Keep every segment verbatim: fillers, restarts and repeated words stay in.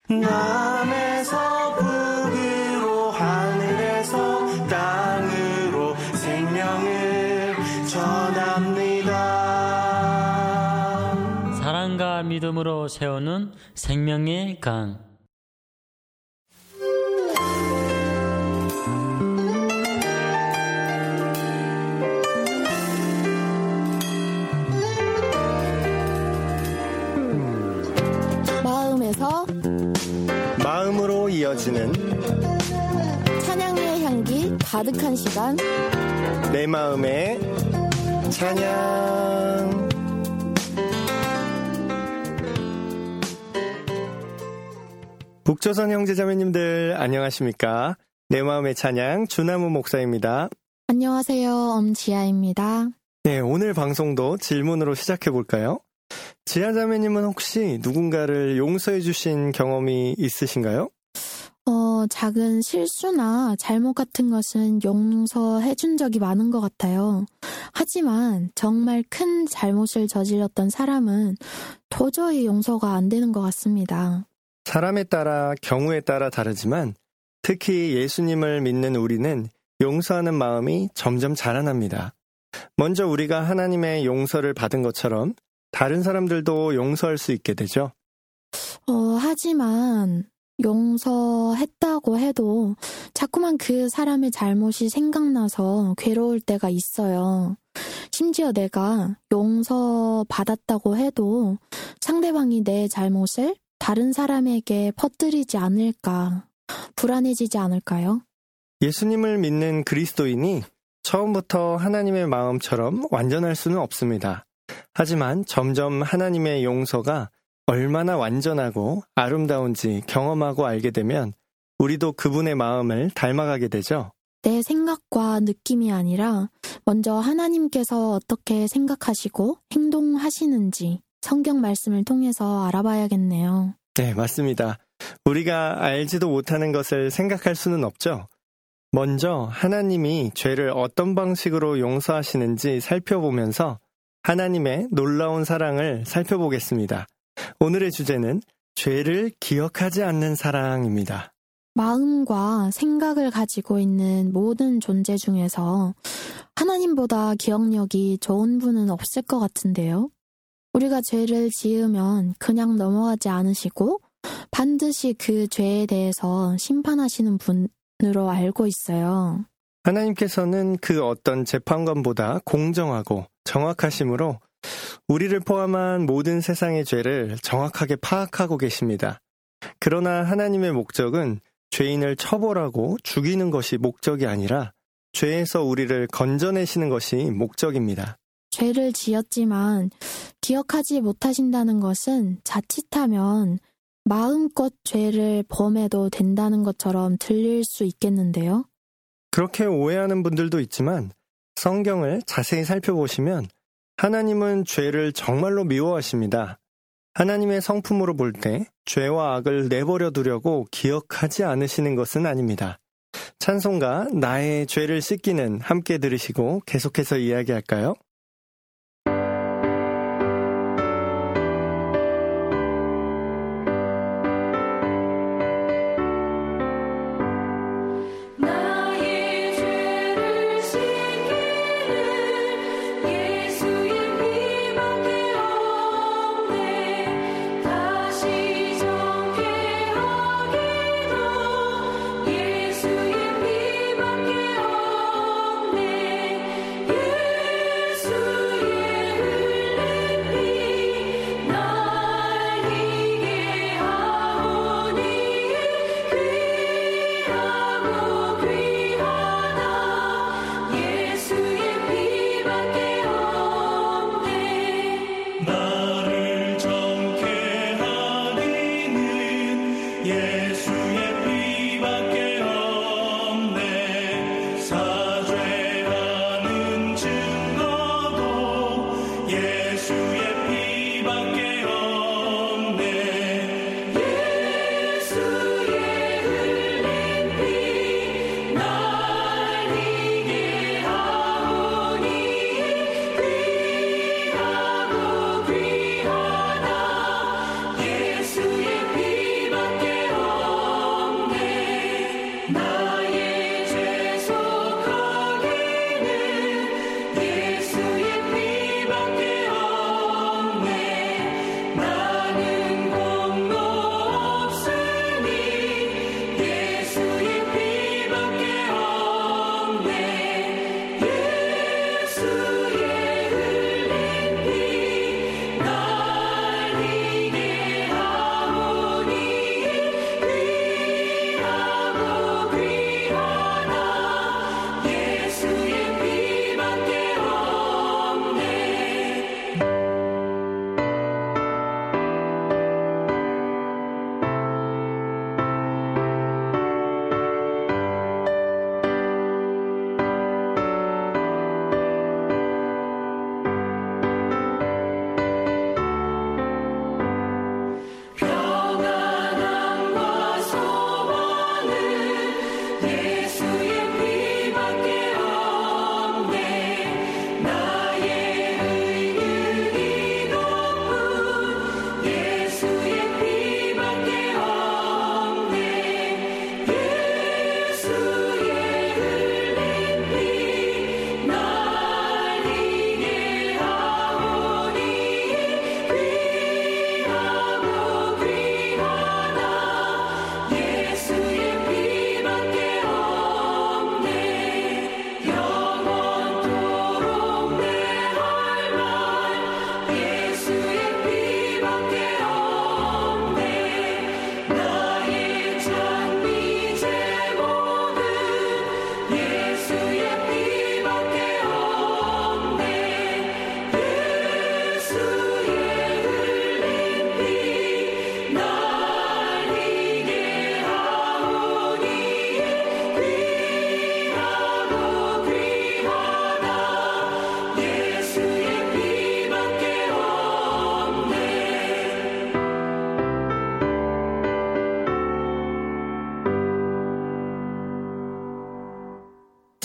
남에서 북으로 하늘에서 땅으로 생명을 전합니다. 사랑과 믿음으로 세우는 생명의 강. 마음에서 마음으로 이어지는 찬양의 향기 가득한 시간, 내 마음의 찬양. 북조선 형제자매님들 안녕하십니까? 내 마음의 찬양 주나무 목사입니다. 안녕하세요. 엄지아입니다. 네, 오늘 방송도 질문으로 시작해 볼까요? 지아자매님은 혹시 누군가를 용서해 주신 경험이 있으신가요? 어, 작은 실수나 잘못 같은 것은 용서해 준 적이 많은 것 같아요. 하지만 정말 큰 잘못을 저질렀던 사람은 도저히 용서가 안 되는 것 같습니다. 사람에 따라 경우에 따라 다르지만 특히 예수님을 믿는 우리는 용서하는 마음이 점점 자라납니다. 먼저 우리가 하나님의 용서를 받은 것처럼 다른 사람들도 용서할 수 있게 되죠. 어, 하지만 용서했다고 해도 자꾸만 그 사람의 잘못이 생각나서 괴로울 때가 있어요. 심지어 내가 용서받았다고 해도 상대방이 내 잘못을 다른 사람에게 퍼뜨리지 않을까, 불안해지지 않을까요? 예수님을 믿는 그리스도인이 처음부터 하나님의 마음처럼 완전할 수는 없습니다. 하지만 점점 하나님의 용서가 얼마나 완전하고 아름다운지 경험하고 알게 되면 우리도 그분의 마음을 닮아가게 되죠. 내 생각과 느낌이 아니라 먼저 하나님께서 어떻게 생각하시고 행동하시는지 성경 말씀을 통해서 알아봐야겠네요. 네, 맞습니다. 우리가 알지도 못하는 것을 생각할 수는 없죠. 먼저 하나님이 죄를 어떤 방식으로 용서하시는지 살펴보면서 하나님의 놀라운 사랑을 살펴보겠습니다. 오늘의 주제는 죄를 기억하지 않는 사랑입니다. 마음과 생각을 가지고 있는 모든 존재 중에서 하나님보다 기억력이 좋은 분은 없을 것 같은데요. 우리가 죄를 지으면 그냥 넘어가지 않으시고 반드시 그 죄에 대해서 심판하시는 분으로 알고 있어요. 하나님께서는 그 어떤 재판관보다 공정하고 정확하심으로 우리를 포함한 모든 세상의 죄를 정확하게 파악하고 계십니다. 그러나 하나님의 목적은 죄인을 처벌하고 죽이는 것이 목적이 아니라 죄에서 우리를 건져내시는 것이 목적입니다. 죄를 지었지만 기억하지 못하신다는 것은 자칫하면 마음껏 죄를 범해도 된다는 것처럼 들릴 수 있겠는데요. 그렇게 오해하는 분들도 있지만 성경을 자세히 살펴보시면 하나님은 죄를 정말로 미워하십니다. 하나님의 성품으로 볼 때 죄와 악을 내버려 두려고 기억하지 않으시는 것은 아닙니다. 찬송가 나의 죄를 씻기는 함께 들으시고 계속해서 이야기할까요? 예수의 피밖에 없네.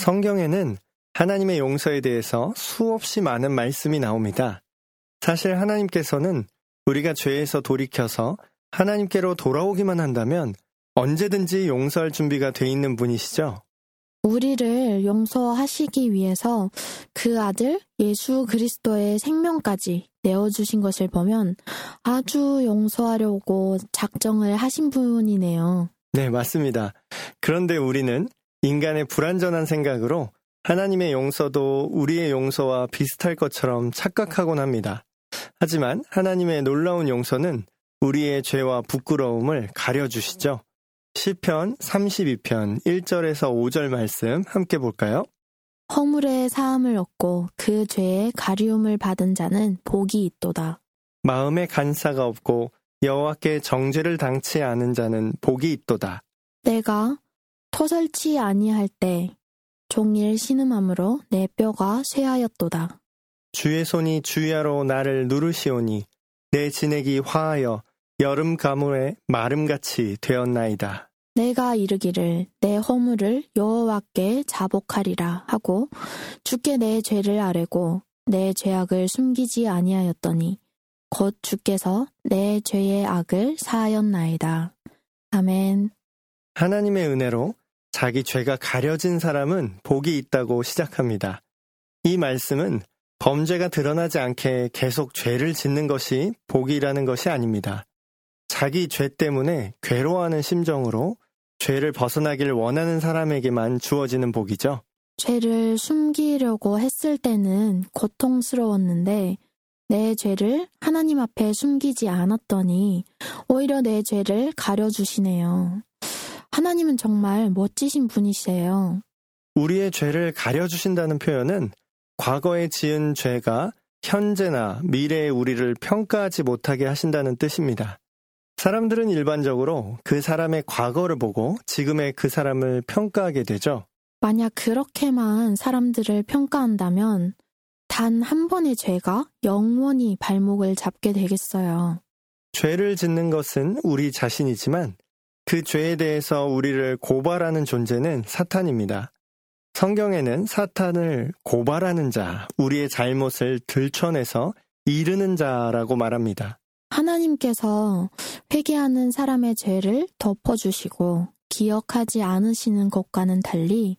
성경에는 하나님의 용서에 대해서 수없이 많은 말씀이 나옵니다. 사실 하나님께서는 우리가 죄에서 돌이켜서 하나님께로 돌아오기만 한다면 언제든지 용서할 준비가 돼 있는 분이시죠. 우리를 용서하시기 위해서 그 아들 예수 그리스도의 생명까지 내어주신 것을 보면 아주 용서하려고 작정을 하신 분이네요. 네, 맞습니다. 그런데 우리는 인간의 불완전한 생각으로 하나님의 용서도 우리의 용서와 비슷할 것처럼 착각하곤 합니다. 하지만 하나님의 놀라운 용서는 우리의 죄와 부끄러움을 가려주시죠. 시편 삼십이 편 일 절에서 오 절 말씀 함께 볼까요? 허물의 사함을 얻고 그 죄의 가리움을 받은 자는 복이 있도다. 마음에 간사가 없고 여호와께 정죄를 당치 않은 자는 복이 있도다. 내가 토설치 아니할 때 종일 신음함으로 내 뼈가 쇠하였도다. 주의 손이 주야로 나를 누르시오니 내 진액이 화하여 여름 가물에 마름같이 되었나이다. 내가 이르기를 내 허물을 여호와께 자복하리라 하고 주께 내 죄를 아뢰고 내 죄악을 숨기지 아니하였더니 곧 주께서 내 죄의 악을 사하였나이다. 아멘. 하나님의 은혜로 자기 죄가 가려진 사람은 복이 있다고 시작합니다. 이 말씀은 범죄가 드러나지 않게 계속 죄를 짓는 것이 복이라는 것이 아닙니다. 자기 죄 때문에 괴로워하는 심정으로 죄를 벗어나기를 원하는 사람에게만 주어지는 복이죠. 죄를 숨기려고 했을 때는 고통스러웠는데 내 죄를 하나님 앞에 숨기지 않았더니 오히려 내 죄를 가려주시네요. 하나님은 정말 멋지신 분이세요. 우리의 죄를 가려주신다는 표현은 과거에 지은 죄가 현재나 미래의 우리를 평가하지 못하게 하신다는 뜻입니다. 사람들은 일반적으로 그 사람의 과거를 보고 지금의 그 사람을 평가하게 되죠. 만약 그렇게만 사람들을 평가한다면 단 한 번의 죄가 영원히 발목을 잡게 되겠어요. 죄를 짓는 것은 우리 자신이지만 그 죄에 대해서 우리를 고발하는 존재는 사탄입니다. 성경에는 사탄을 고발하는 자, 우리의 잘못을 들춰내서 이르는 자라고 말합니다. 하나님께서 회개하는 사람의 죄를 덮어주시고 기억하지 않으시는 것과는 달리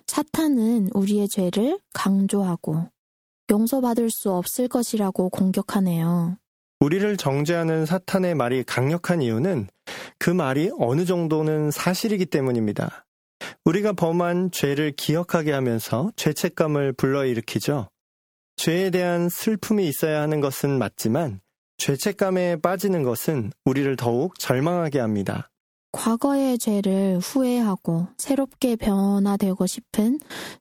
사탄은 우리의 죄를 강조하고 용서받을 수 없을 것이라고 공격하네요. 우리를 정죄하는 사탄의 말이 강력한 이유는 그 말이 어느 정도는 사실이기 때문입니다. 우리가 범한 죄를 기억하게 하면서 죄책감을 불러일으키죠. 죄에 대한 슬픔이 있어야 하는 것은 맞지만 죄책감에 빠지는 것은 우리를 더욱 절망하게 합니다. 과거의 죄를 후회하고 새롭게 변화되고 싶은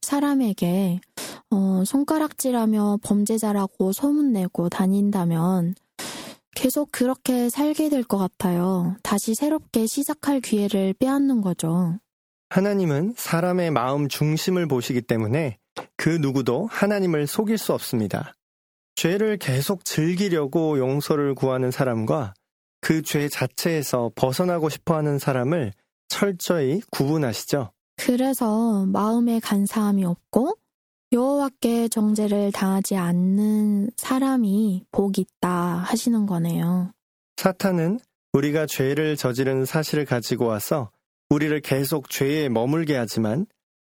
사람에게 어, 손가락질하며 범죄자라고 소문내고 다닌다면 계속 그렇게 살게 될 것 같아요. 다시 새롭게 시작할 기회를 빼앗는 거죠. 하나님은 사람의 마음 중심을 보시기 때문에 그 누구도 하나님을 속일 수 없습니다. 죄를 계속 즐기려고 용서를 구하는 사람과 그 죄 자체에서 벗어나고 싶어하는 사람을 철저히 구분하시죠. 그래서 마음에 간사함이 없고 여호와께 정죄를 당하지 않는 사람이 복이 있다 하시는 거네요. 사탄은 우리가 죄를 저지른 사실을 가지고 와서 우리를 계속 죄에 머물게 하지만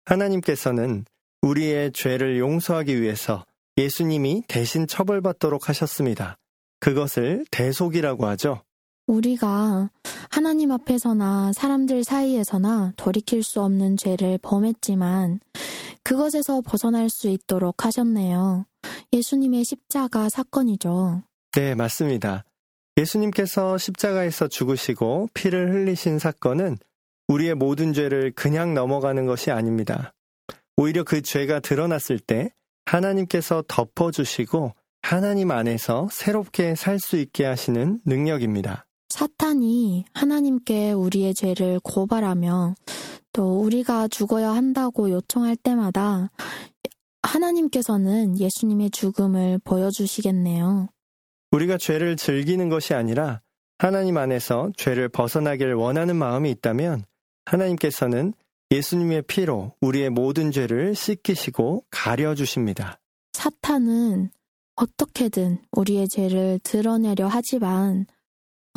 하나님께서는 우리의 죄를 용서하기 위해서 예수님이 대신 처벌받도록 하셨습니다. 그것을 대속이라고 하죠. 우리가 하나님 앞에서나 사람들 사이에서나 돌이킬 수 없는 죄를 범했지만 그것에서 벗어날 수 있도록 하셨네요. 예수님의 십자가 사건이죠. 네, 맞습니다. 예수님께서 십자가에서 죽으시고 피를 흘리신 사건은 우리의 모든 죄를 그냥 넘어가는 것이 아닙니다. 오히려 그 죄가 드러났을 때 하나님께서 덮어주시고 하나님 안에서 새롭게 살 수 있게 하시는 능력입니다. 사탄이 하나님께 우리의 죄를 고발하며 또 우리가 죽어야 한다고 요청할 때마다 하나님께서는 예수님의 죽음을 보여주시겠네요. 우리가 죄를 즐기는 것이 아니라 하나님 안에서 죄를 벗어나길 원하는 마음이 있다면 하나님께서는 예수님의 피로 우리의 모든 죄를 씻기시고 가려주십니다. 사탄은 어떻게든 우리의 죄를 드러내려 하지만 어,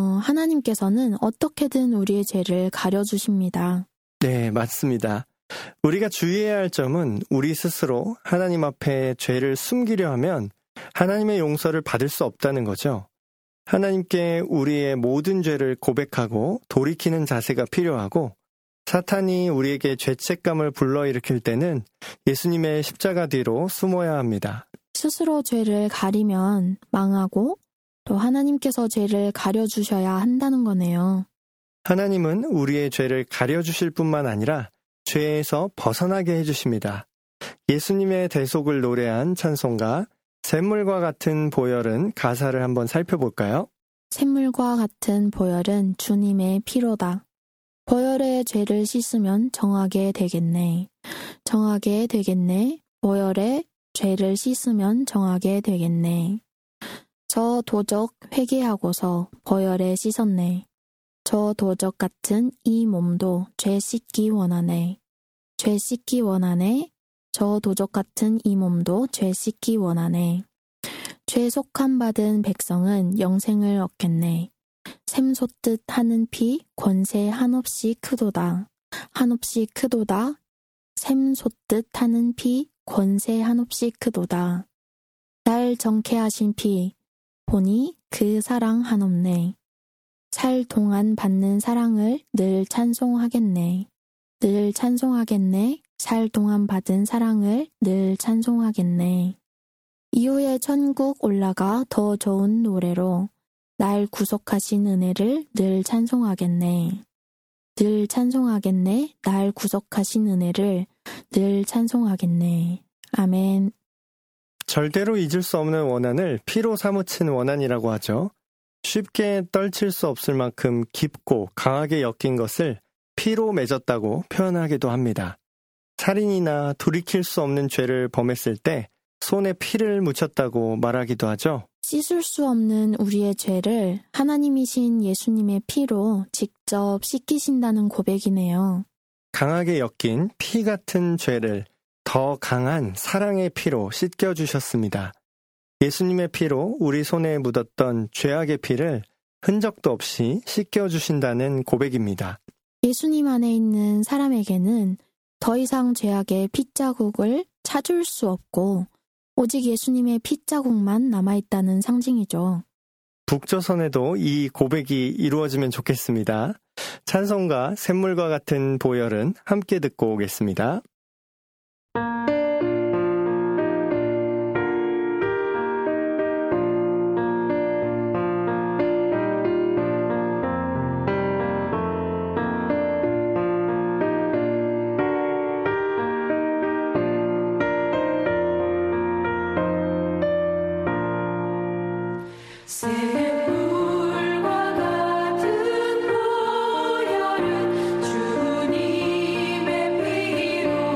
하나님께서는 어떻게든 우리의 죄를 가려주십니다. 네, 맞습니다. 우리가 주의해야 할 점은 우리 스스로 하나님 앞에 죄를 숨기려 하면 하나님의 용서를 받을 수 없다는 거죠. 하나님께 우리의 모든 죄를 고백하고 돌이키는 자세가 필요하고, 사탄이 우리에게 죄책감을 불러일으킬 때는 예수님의 십자가 뒤로 숨어야 합니다. 스스로 죄를 가리면 망하고 또 하나님께서 죄를 가려주셔야 한다는 거네요. 하나님은 우리의 죄를 가려주실 뿐만 아니라 죄에서 벗어나게 해주십니다. 예수님의 대속을 노래한 찬송가 샘물과 같은 보혈은 가사를 한번 살펴볼까요? 샘물과 같은 보혈은 주님의 피로다. 보혈의 죄를 씻으면 정하게 되겠네. 정하게 되겠네. 보혈의 죄를 씻으면 정하게 되겠네. 저 도적 회개하고서 보혈에 씻었네. 저 도적 같은 이 몸도 죄 씻기 원하네. 죄 씻기 원하네. 저 도적 같은 이 몸도 죄 씻기 원하네. 죄 속함 받은 백성은 영생을 얻겠네. 샘솟듯 하는 피 권세 한없이 크도다. 한없이 크도다. 샘솟듯 하는 피 권세 한없이 크도다. 날 정케 하신 피 보니 그 사랑 한없네. 살 동안 받는 사랑을 늘 찬송하겠네. 늘 찬송하겠네. 살 동안 받은 사랑을 늘 찬송하겠네. 이후에 천국 올라가 더 좋은 노래로 날 구속하신 은혜를 늘 찬송하겠네. 늘 찬송하겠네. 날 구속하신 은혜를 늘 찬송하겠네. 아멘. 절대로 잊을 수 없는 원한을 피로 사무친 원한이라고 하죠. 쉽게 떨칠 수 없을 만큼 깊고 강하게 엮인 것을 피로 맺었다고 표현하기도 합니다. 살인이나 돌이킬 수 없는 죄를 범했을 때 손에 피를 묻혔다고 말하기도 하죠. 씻을 수 없는 우리의 죄를 하나님이신 예수님의 피로 직접 씻기신다는 고백이네요. 강하게 엮인 피 같은 죄를 더 강한 사랑의 피로 씻겨주셨습니다. 예수님의 피로 우리 손에 묻었던 죄악의 피를 흔적도 없이 씻겨주신다는 고백입니다. 예수님 안에 있는 사람에게는 더 이상 죄악의 핏자국을 찾을 수 없고 오직 예수님의 핏자국만 남아있다는 상징이죠. 북조선에도 이 고백이 이루어지면 좋겠습니다. 찬송가 샘물과 같은 보혈은 함께 듣고 오겠습니다. 샘물과 같은 보혈은 주님의 피로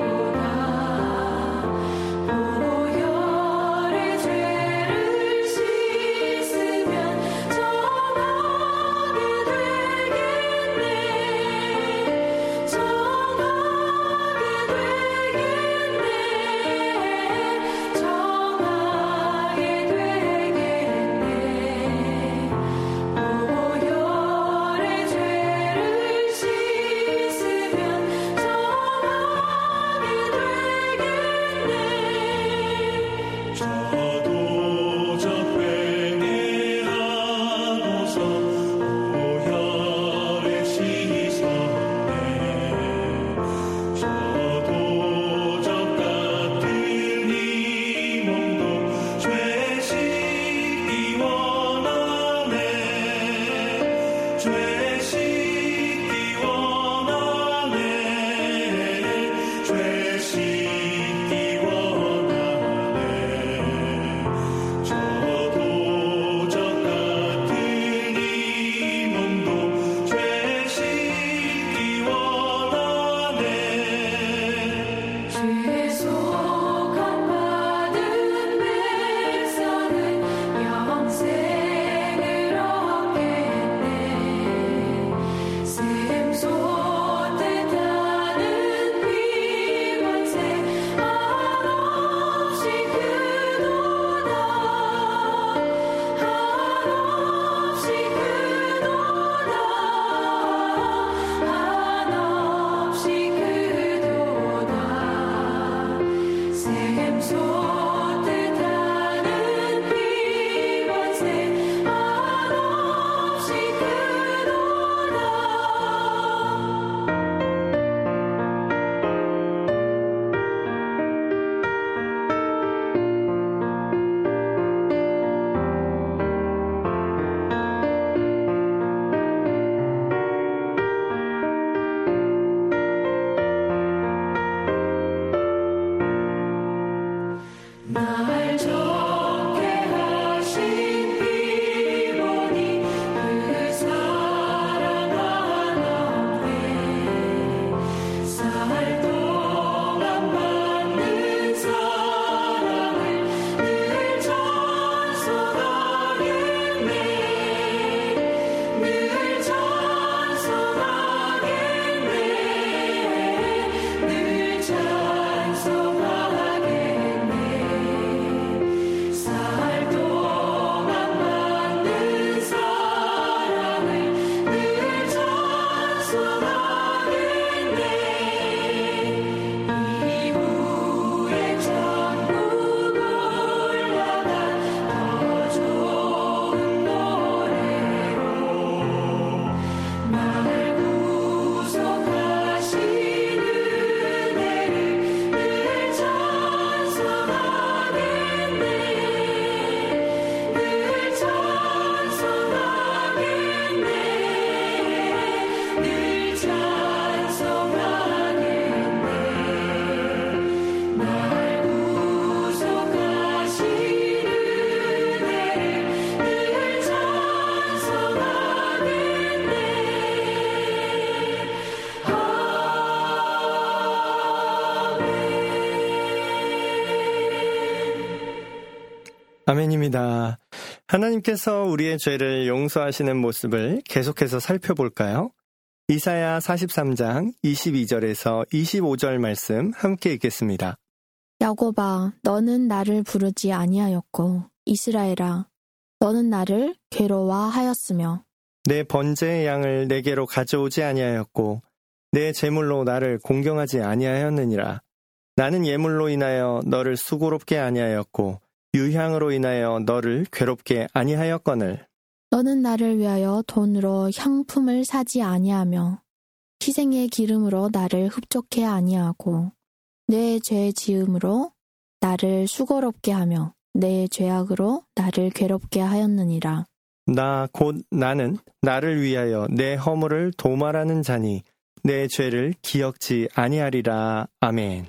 아멘입니다. 하나님께서 우리의 죄를 용서하시는 모습을 계속해서 살펴볼까요? 이사야 사십삼 장 이십이 절에서 이십오 절 말씀 함께 읽겠습니다. 야곱아, 너는 나를 부르지 아니하였고 이스라엘아, 너는 나를 괴로워하였으며 내 번제의 양을 내게로 가져오지 아니하였고 내 제물로 나를 공경하지 아니하였느니라. 나는 예물로 인하여 너를 수고롭게 아니하였고 유향으로 인하여 너를 괴롭게 아니하였거늘. 너는 나를 위하여 돈으로 향품을 사지 아니하며 희생의 기름으로 나를 흡족해 아니하고 내 죄 지음으로 나를 수고롭게 하며 내 죄악으로 나를 괴롭게 하였느니라. 나 곧 나는 나를 위하여 내 허물을 도말하는 자니 내 죄를 기억지 아니하리라. 아멘.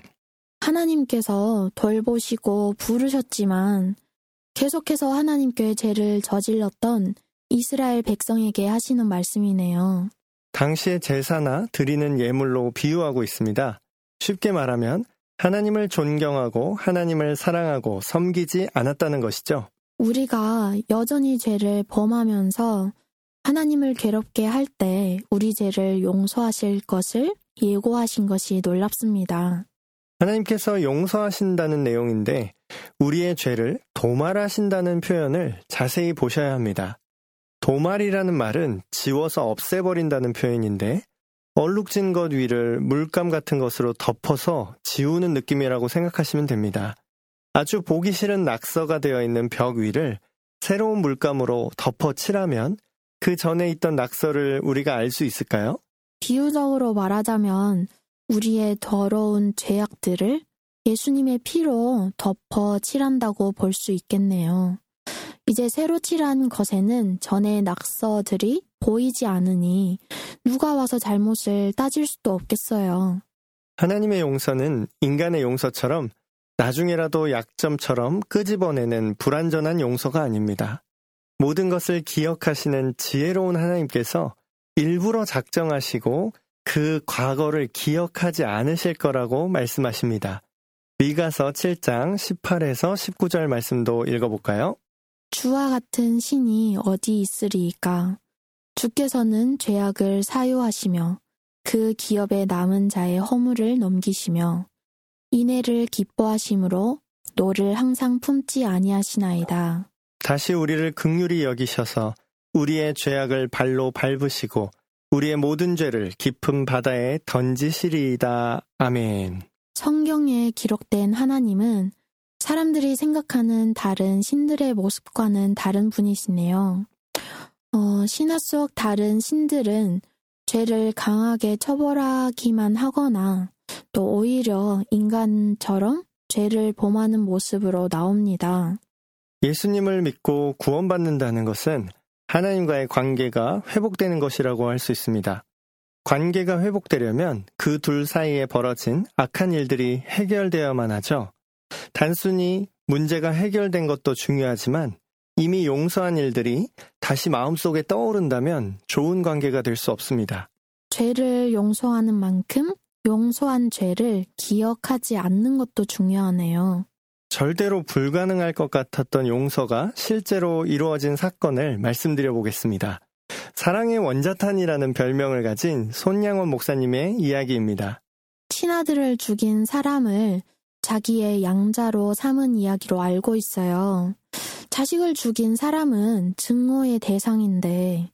하나님께서 돌보시고 부르셨지만 계속해서 하나님께 죄를 저질렀던 이스라엘 백성에게 하시는 말씀이네요. 당시의 제사나 드리는 예물로 비유하고 있습니다. 쉽게 말하면 하나님을 존경하고 하나님을 사랑하고 섬기지 않았다는 것이죠. 우리가 여전히 죄를 범하면서 하나님을 괴롭게 할 때 우리 죄를 용서하실 것을 예고하신 것이 놀랍습니다. 하나님께서 용서하신다는 내용인데 우리의 죄를 도말하신다는 표현을 자세히 보셔야 합니다. 도말이라는 말은 지워서 없애버린다는 표현인데 얼룩진 것 위를 물감 같은 것으로 덮어서 지우는 느낌이라고 생각하시면 됩니다. 아주 보기 싫은 낙서가 되어 있는 벽 위를 새로운 물감으로 덮어 칠하면 그 전에 있던 낙서를 우리가 알 수 있을까요? 비유적으로 말하자면 우리의 더러운 죄악들을 예수님의 피로 덮어 칠한다고 볼 수 있겠네요. 이제 새로 칠한 것에는 전의 낙서들이 보이지 않으니 누가 와서 잘못을 따질 수도 없겠어요. 하나님의 용서는 인간의 용서처럼 나중에라도 약점처럼 끄집어내는 불완전한 용서가 아닙니다. 모든 것을 기억하시는 지혜로운 하나님께서 일부러 작정하시고 그 과거를 기억하지 않으실 거라고 말씀하십니다. 미가서 칠 장 십팔에서 십구 절 말씀도 읽어볼까요? 주와 같은 신이 어디 있으리이까? 주께서는 죄악을 사유하시며 그 기업에 남은 자의 허물을 넘기시며 인애를 기뻐하심으로 노를 항상 품지 아니하시나이다. 다시 우리를 긍휼히 여기셔서 우리의 죄악을 발로 밟으시고 우리의 모든 죄를 깊은 바다에 던지시리이다. 아멘. 성경에 기록된 하나님은 사람들이 생각하는 다른 신들의 모습과는 다른 분이시네요. 어, 신화 속 다른 신들은 죄를 강하게 처벌하기만 하거나 또 오히려 인간처럼 죄를 범하는 모습으로 나옵니다. 예수님을 믿고 구원받는다는 것은 하나님과의 관계가 회복되는 것이라고 할 수 있습니다. 관계가 회복되려면 그 둘 사이에 벌어진 악한 일들이 해결되어야만 하죠. 단순히 문제가 해결된 것도 중요하지만 이미 용서한 일들이 다시 마음속에 떠오른다면 좋은 관계가 될 수 없습니다. 죄를 용서하는 만큼 용서한 죄를 기억하지 않는 것도 중요하네요. 절대로 불가능할 것 같았던 용서가 실제로 이루어진 사건을 말씀드려 보겠습니다. 사랑의 원자탄이라는 별명을 가진 손양원 목사님의 이야기입니다. 친아들을 죽인 사람을 자기의 양자로 삼은 이야기로 알고 있어요. 자식을 죽인 사람은 증오의 대상인데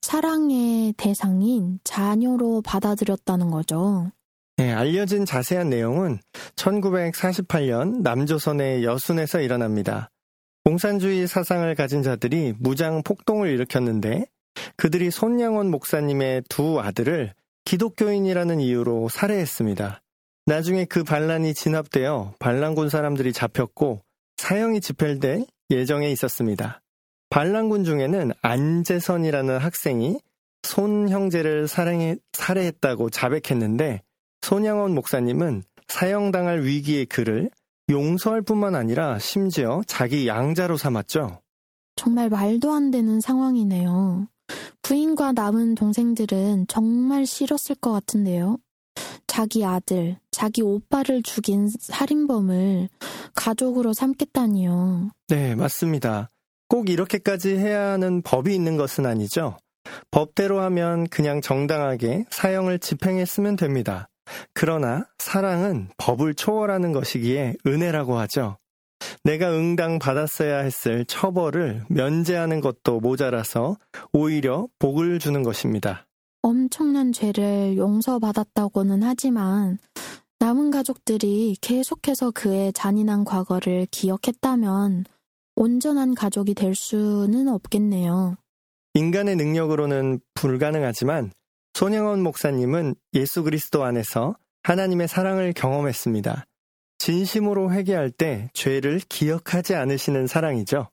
사랑의 대상인 자녀로 받아들였다는 거죠. 네, 알려진 자세한 내용은 천구백사십팔 년 남조선의 여순에서 일어납니다. 공산주의 사상을 가진 자들이 무장 폭동을 일으켰는데 그들이 손양원 목사님의 두 아들을 기독교인이라는 이유로 살해했습니다. 나중에 그 반란이 진압되어 반란군 사람들이 잡혔고 사형이 집행될 예정에 있었습니다. 반란군 중에는 안재선이라는 학생이 손 형제를 살해, 살해했다고 자백했는데 손양원 목사님은 사형당할 위기의 그를 용서할 뿐만 아니라 심지어 자기 양자로 삼았죠. 정말 말도 안 되는 상황이네요. 부인과 남은 동생들은 정말 싫었을 것 같은데요. 자기 아들, 자기 오빠를 죽인 살인범을 가족으로 삼겠다니요. 네, 맞습니다. 꼭 이렇게까지 해야 하는 법이 있는 것은 아니죠. 법대로 하면 그냥 정당하게 사형을 집행했으면 됩니다. 그러나 사랑은 법을 초월하는 것이기에 은혜라고 하죠. 내가 응당 받았어야 했을 처벌을 면제하는 것도 모자라서 오히려 복을 주는 것입니다. 엄청난 죄를 용서받았다고는 하지만 남은 가족들이 계속해서 그의 잔인한 과거를 기억했다면 온전한 가족이 될 수는 없겠네요. 인간의 능력으로는 불가능하지만 손영원 목사님은 예수 그리스도 안에서 하나님의 사랑을 경험했습니다. 진심으로 회개할 때 죄를 기억하지 않으시는 사랑이죠.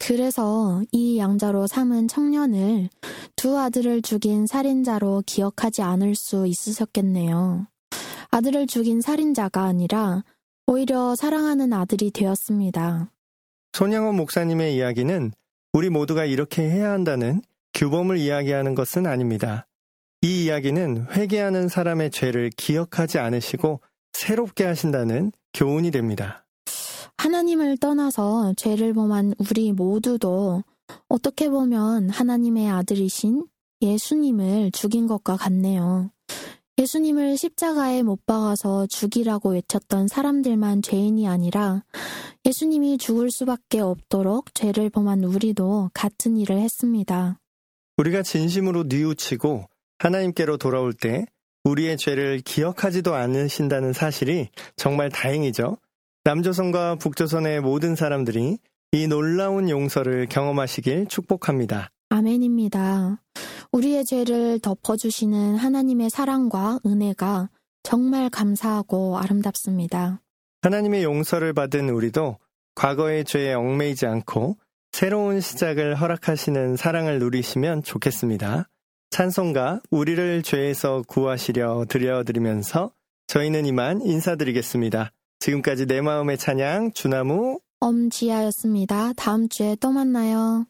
그래서 이 양자로 삼은 청년을 두 아들을 죽인 살인자로 기억하지 않을 수 있으셨겠네요. 아들을 죽인 살인자가 아니라 오히려 사랑하는 아들이 되었습니다. 손영원 목사님의 이야기는 우리 모두가 이렇게 해야 한다는 규범을 이야기하는 것은 아닙니다. 이 이야기는 회개하는 사람의 죄를 기억하지 않으시고 새롭게 하신다는 교훈이 됩니다. 하나님을 떠나서 죄를 범한 우리 모두도 어떻게 보면 하나님의 아들이신 예수님을 죽인 것과 같네요. 예수님을 십자가에 못 박아서 죽이라고 외쳤던 사람들만 죄인이 아니라 예수님이 죽을 수밖에 없도록 죄를 범한 우리도 같은 일을 했습니다. 우리가 진심으로 뉘우치고 하나님께로 돌아올 때 우리의 죄를 기억하지도 않으신다는 사실이 정말 다행이죠. 남조선과 북조선의 모든 사람들이 이 놀라운 용서를 경험하시길 축복합니다. 아멘입니다. 우리의 죄를 덮어주시는 하나님의 사랑과 은혜가 정말 감사하고 아름답습니다. 하나님의 용서를 받은 우리도 과거의 죄에 얽매이지 않고 새로운 시작을 허락하시는 사랑을 누리시면 좋겠습니다. 찬송가 우리를 죄에서 구하시려 드려드리면서 저희는 이만 인사드리겠습니다. 지금까지 내 마음의 찬양 주나무 엄지아였습니다. 다음 주에 또 만나요.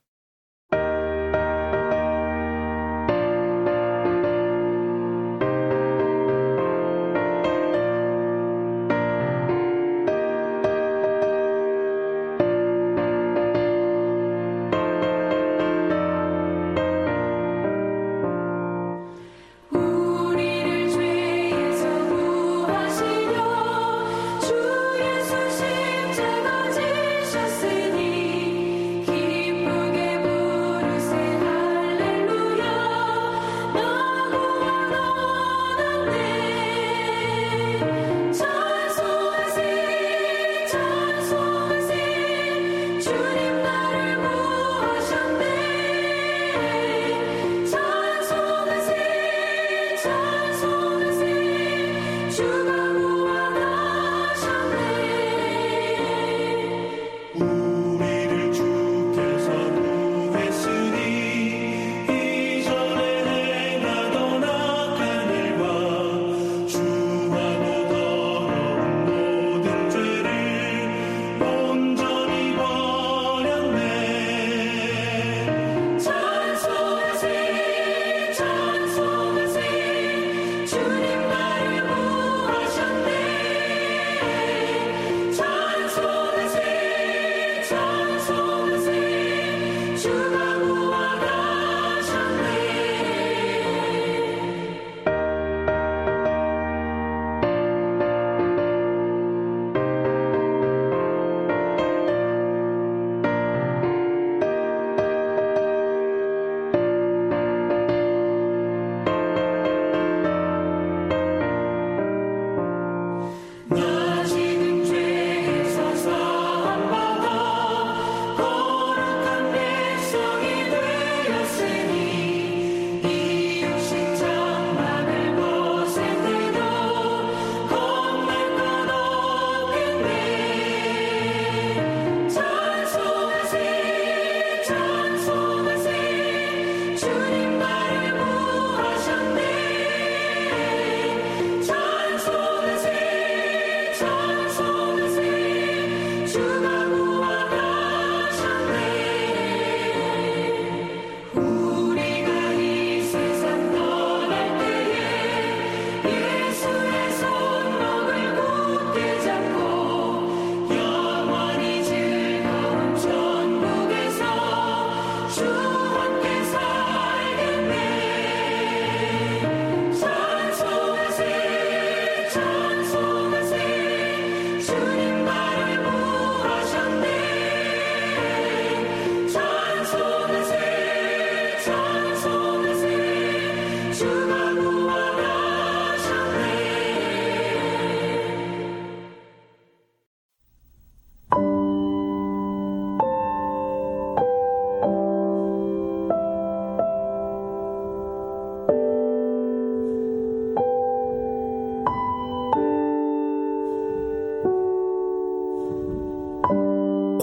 주 예수 십자가 지셨으니 기쁘게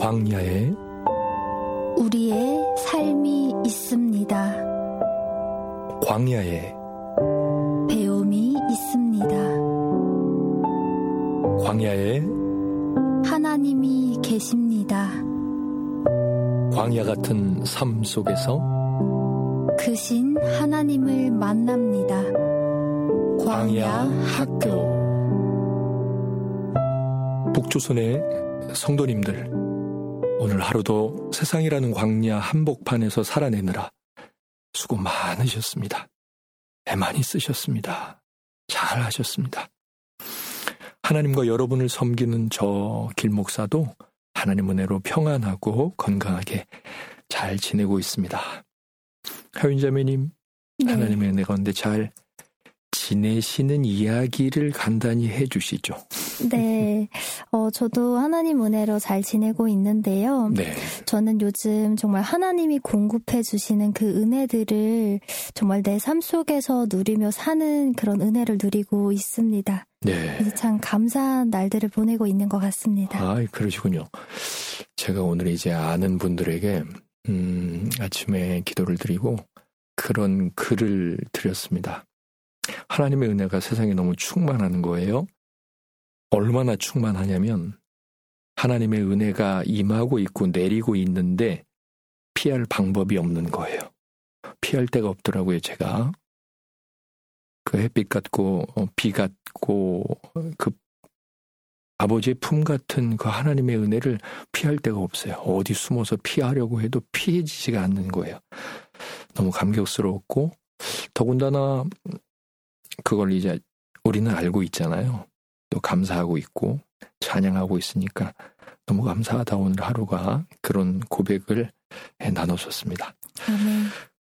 광야에 우리의 삶이 있습니다. 광야에 배움이 있습니다. 광야에 하나님이 계십니다. 광야 같은 삶 속에서 크신 하나님을 만납니다. 광야 학교. 북조선의 성도님들, 오늘 하루도 세상이라는 광야 한복판에서 살아내느라 수고 많으셨습니다. 애 많이 쓰셨습니다. 잘 하셨습니다. 하나님과 여러분을 섬기는 저 길목사도 하나님 은혜로 평안하고 건강하게 잘 지내고 있습니다. 하윤자매님, 네. 하나님의 은혜 가운데 잘 지내시는 이야기를 간단히 해주시죠. 네, 어, 저도 하나님 은혜로 잘 지내고 있는데요. 네. 저는 요즘 정말 하나님이 공급해 주시는 그 은혜들을 정말 내 삶 속에서 누리며 사는 그런 은혜를 누리고 있습니다. 네. 그래서 참 감사한 날들을 보내고 있는 것 같습니다. 아, 그러시군요. 제가 오늘 이제 아는 분들에게 음, 아침에 기도를 드리고 그런 글을 드렸습니다. 하나님의 은혜가 세상에 너무 충만하는 거예요. 얼마나 충만하냐면 하나님의 은혜가 임하고 있고 내리고 있는데 피할 방법이 없는 거예요. 피할 데가 없더라고요. 제가 그 햇빛 같고 비 같고 그 아버지의 품 같은 그 하나님의 은혜를 피할 데가 없어요. 어디 숨어서 피하려고 해도 피해지지가 않는 거예요. 너무 감격스러웠고 더군다나 그걸 이제 우리는 알고 있잖아요. 또 감사하고 있고 찬양하고 있으니까 너무 감사하다. 오늘 하루가 그런 고백을 나눴었습니다. 아멘.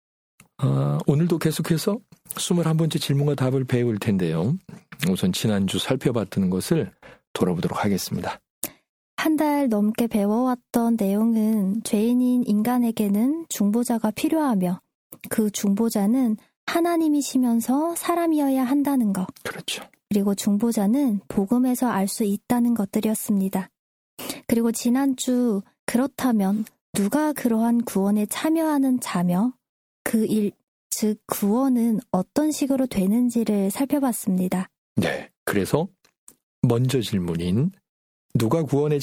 아, 오늘도 계속해서 스물한 번째 질문과 답을 배울 텐데요. 우선 지난주 살펴봤던 것을 돌아보도록 하겠습니다. 한 달 넘게 배워왔던 내용은 죄인인 인간에게는 중보자가 필요하며 그 중보자는 하나님이시면서 사람이어야 한다는 것. 그렇죠. 그리고 중보자는 복음에서 알 수 있다는 것들이었습니다. 그리고 지난주 그렇다면 누가 그러한 구원에 참여하는 자며 그 일, 즉 구원은 어떤 식으로 되는지를 살펴봤습니다. 네, 그래서 먼저 질문인 누가 구원에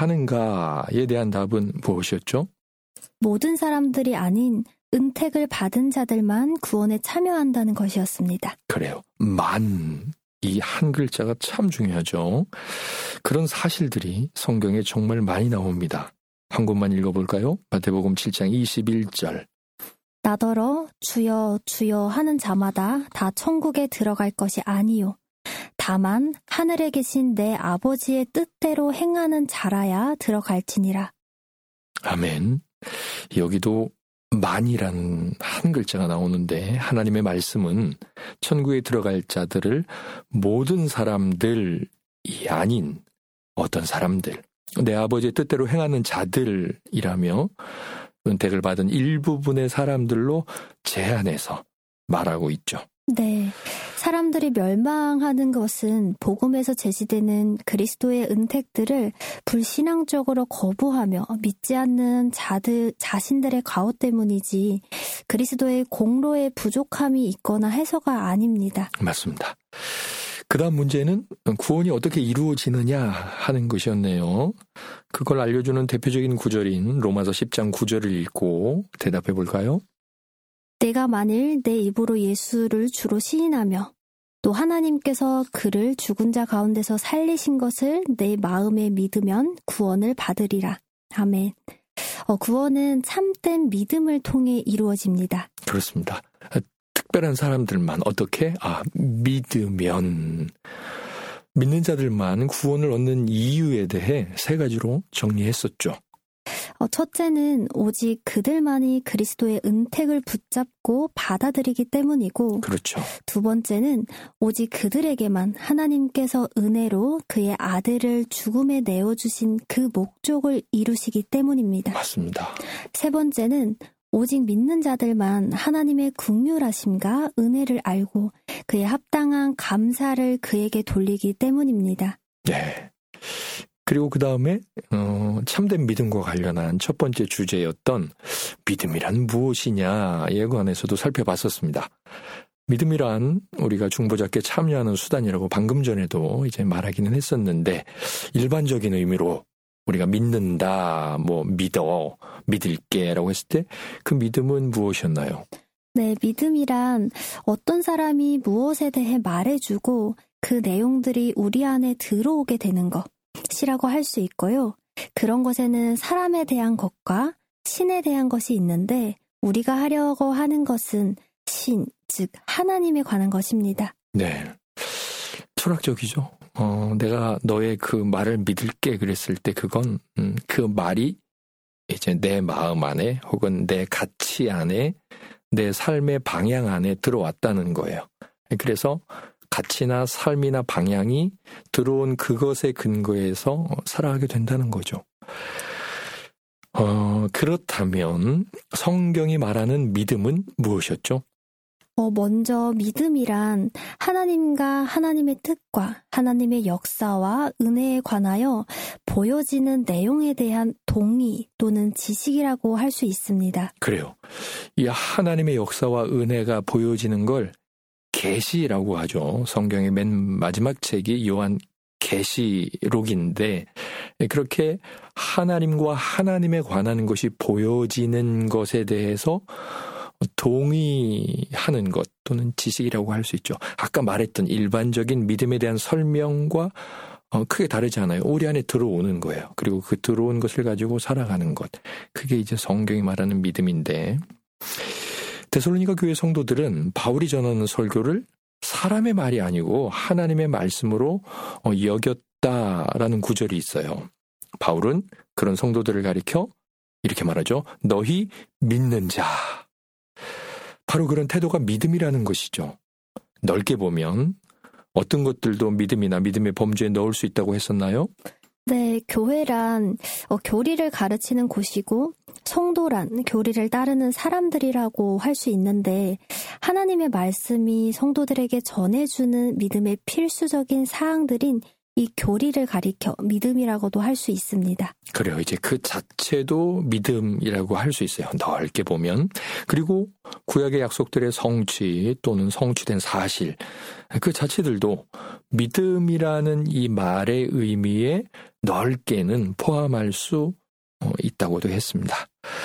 참여하는가에 대한 답은 무엇이었죠? 모든 사람들이 아닌 은택을 받은 자들만 구원에 참여한다는 것이었습니다. 그래요. 만, 이 한 글자가 참 중요하죠. 그런 사실들이 성경에 정말 많이 나옵니다. 한 곳만 읽어볼까요? 마태복음 칠 장 이십일 절. 나더러 주여 주여 하는 자마다 다 천국에 들어갈 것이 아니요. 다만 하늘에 계신 내 아버지의 뜻대로 행하는 자라야 들어갈지니라. 아멘. 여기도 만이라는 한 글자가 나오는데 하나님의 말씀은 천국에 들어갈 자들을 모든 사람들이 아닌 어떤 사람들, 내 아버지의 뜻대로 행하는 자들이라며 은택을 받은 일부분의 사람들로 제한해서 말하고 있죠. 네, 사람들이 멸망하는 것은 복음에서 제시되는 그리스도의 은택들을 불신앙적으로 거부하며 믿지 않는 자들 자신들의 과오 때문이지 그리스도의 공로의 부족함이 있거나 해서가 아닙니다. 맞습니다. 그 다음 문제는 구원이 어떻게 이루어지느냐 하는 것이었네요. 그걸 알려주는 대표적인 구절인 로마서 십 장 구 절을 읽고 대답해 볼까요? 내가 만일 내 입으로 예수를 주로 시인하며 또 하나님께서 그를 죽은 자 가운데서 살리신 것을 내 마음에 믿으면 구원을 받으리라. 아멘. 어, 구원은 참된 믿음을 통해 이루어집니다. 그렇습니다. 특별한 사람들만 어떻게? 아, 믿으면. 믿는 자들만 구원을 얻는 이유에 대해 세 가지로 정리했었죠. 어, 첫째는 오직 그들만이 그리스도의 은택을 붙잡고 받아들이기 때문이고, 그렇죠. 두 번째는 오직 그들에게만 하나님께서 은혜로 그의 아들을 죽음에 내어주신 그 목적을 이루시기 때문입니다. 맞습니다. 세 번째는 오직 믿는 자들만 하나님의 긍휼하심과 은혜를 알고 그의 합당한 감사를 그에게 돌리기 때문입니다. 네. 그리고 그 다음에 어, 참된 믿음과 관련한 첫 번째 주제였던 믿음이란 무엇이냐에 관해서도 살펴봤었습니다. 믿음이란 우리가 중보자께 참여하는 수단이라고 방금 전에도 이제 말하기는 했었는데, 일반적인 의미로 우리가 믿는다, 뭐 믿어, 믿을게라고 했을 때 그 믿음은 무엇이었나요? 네, 믿음이란 어떤 사람이 무엇에 대해 말해주고 그 내용들이 우리 안에 들어오게 되는 것이라고 할 수 있고요. 그런 것에는 사람에 대한 것과 신에 대한 것이 있는데, 우리가 하려고 하는 것은 신, 즉 하나님에 관한 것입니다. 네, 철학적이죠. 어, 내가 너의 그 말을 믿을게 그랬을 때 그건 음, 그 말이 이제 내 마음 안에 혹은 내 가치 안에, 내 삶의 방향 안에 들어왔다는 거예요. 그래서 가치나 삶이나 방향이 들어온 그것에 근거해서 살아가게 된다는 거죠. 어, 그렇다면 성경이 말하는 믿음은 무엇이었죠? 어, 먼저 믿음이란 하나님과 하나님의 뜻과 하나님의 역사와 은혜에 관하여 보여지는 내용에 대한 동의 또는 지식이라고 할 수 있습니다. 그래요. 이 하나님의 역사와 은혜가 보여지는 걸 계시라고 하죠. 성경의 맨 마지막 책이 요한 계시록인데, 그렇게 하나님과 하나님에 관한 것이 보여지는 것에 대해서 동의하는 것 또는 지식이라고 할 수 있죠. 아까 말했던 일반적인 믿음에 대한 설명과 어, 크게 다르지 않아요. 우리 안에 들어오는 거예요. 그리고 그 들어온 것을 가지고 살아가는 것. 그게 이제 성경이 말하는 믿음인데, 데살로니가 교회 성도들은 바울이 전하는 설교를 사람의 말이 아니고 하나님의 말씀으로 어, 여겼다라는 구절이 있어요. 바울은 그런 성도들을 가리켜 이렇게 말하죠. 너희 믿는 자. 바로 그런 태도가 믿음이라는 것이죠. 넓게 보면 어떤 것들도 믿음이나 믿음의 범주에 넣을 수 있다고 했었나요? 네, 교회란 어, 교리를 가르치는 곳이고 성도란 교리를 따르는 사람들이라고 할 수 있는데, 하나님의 말씀이 성도들에게 전해주는 믿음의 필수적인 사항들인 이 교리를 가리켜 믿음이라고도 할 수 있습니다. 그래요. 이제 그 자체도 믿음이라고 할 수 있어요. 넓게 보면. 그리고 구약의 약속들의 성취 또는 성취된 사실, 그 자체들도 믿음이라는 이 말의 의미에 넓게는 포함할 수 있다고도 했습니다.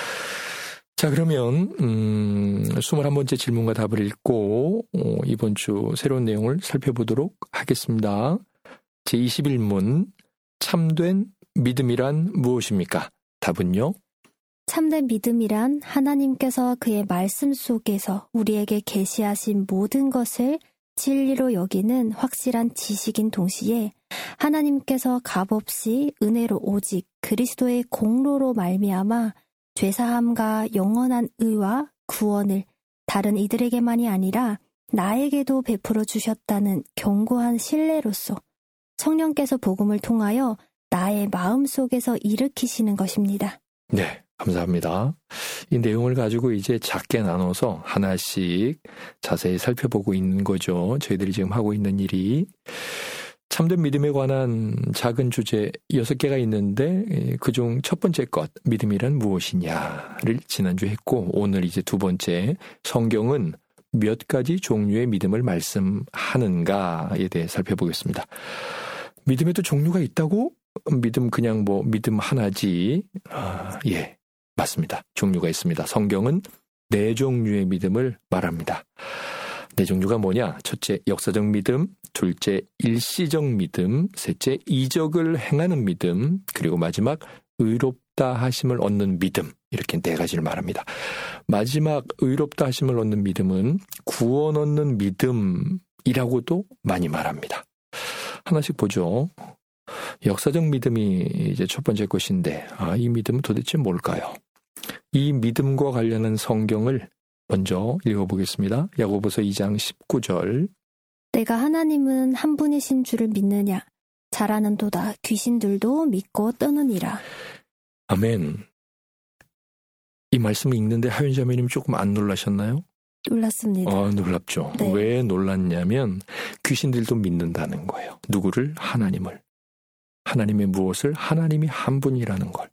자, 그러면 음, 이십일 번째 질문과 답을 읽고 어, 이번 주 새로운 내용을 살펴보도록 하겠습니다. 제이십일 문, 참된 믿음이란 무엇입니까? 답은요? 참된 믿음이란 하나님께서 그의 말씀 속에서 우리에게 계시하신 모든 것을 진리로 여기는 확실한 지식인 동시에, 하나님께서 값없이 은혜로 오직 그리스도의 공로로 말미암아 죄사함과 영원한 의와 구원을 다른 이들에게만이 아니라 나에게도 베풀어 주셨다는 견고한 신뢰로서 성령께서 복음을 통하여 나의 마음속에서 일으키시는 것입니다. 네, 감사합니다. 이 내용을 가지고 이제 작게 나눠서 하나씩 자세히 살펴보고 있는 거죠. 저희들이 지금 하고 있는 일이. 참된 믿음에 관한 작은 주제 여섯 개가 있는데, 그중 첫 번째 것, 믿음이란 무엇이냐를 지난주에 했고, 오늘 이제 두 번째, 성경은 몇 가지 종류의 믿음을 말씀하는가에 대해 살펴보겠습니다. 믿음에도 종류가 있다고? 믿음 그냥 뭐 믿음 하나지. 아, 예, 맞습니다. 종류가 있습니다. 성경은 네 종류의 믿음을 말합니다. 네 종류가 뭐냐? 첫째, 역사적 믿음. 둘째, 일시적 믿음. 셋째, 이적을 행하는 믿음. 그리고 마지막, 의롭다 하심을 얻는 믿음. 이렇게 네 가지를 말합니다. 마지막 의롭다 하심을 얻는 믿음은 구원 얻는 믿음이라고도 많이 말합니다. 하나씩 보죠. 역사적 믿음이 이제 첫 번째 것인데, 아, 이 믿음은 도대체 뭘까요? 이 믿음과 관련한 성경을 먼저 읽어보겠습니다. 야고보서 이 장 십구 절. 내가 하나님은 한 분이신 줄을 믿느냐? 잘하는도다. 귀신들도 믿고 떠느니라. 아멘. 이 말씀을 읽는데 하윤자매님 조금 안 놀라셨나요? 놀랐습니다. 어, 놀랍죠. 네. 왜 놀랐냐면 귀신들도 믿는다는 거예요. 누구를? 하나님을. 하나님의 무엇을 하나님이 한 분이라는 걸.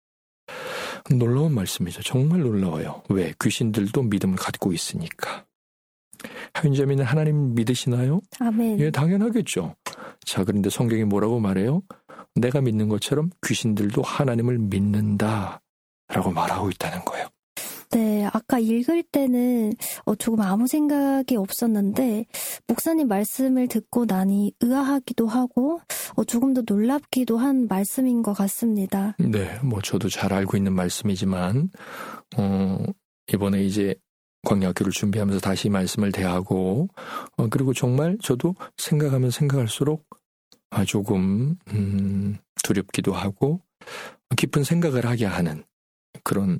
놀라운 말씀이죠. 정말 놀라워요. 왜? 귀신들도 믿음을 갖고 있으니까. 하윤자매는 하나님 믿으시나요? 아멘. 예, 당연하겠죠. 자, 그런데 성경이 뭐라고 말해요? 내가 믿는 것처럼 귀신들도 하나님을 믿는다 라고 말하고 있다는 거예요. 네, 아까 읽을 때는 어, 조금 아무 생각이 없었는데 목사님 말씀을 듣고 나니 의아하기도 하고 어, 조금 더 놀랍기도 한 말씀인 것 같습니다. 네, 뭐 저도 잘 알고 있는 말씀이지만 어, 이번에 이제 광야학교를 준비하면서 다시 말씀을 대하고 어, 그리고 정말 저도 생각하면 생각할수록 아, 조금 음, 두렵기도 하고 깊은 생각을 하게 하는 그런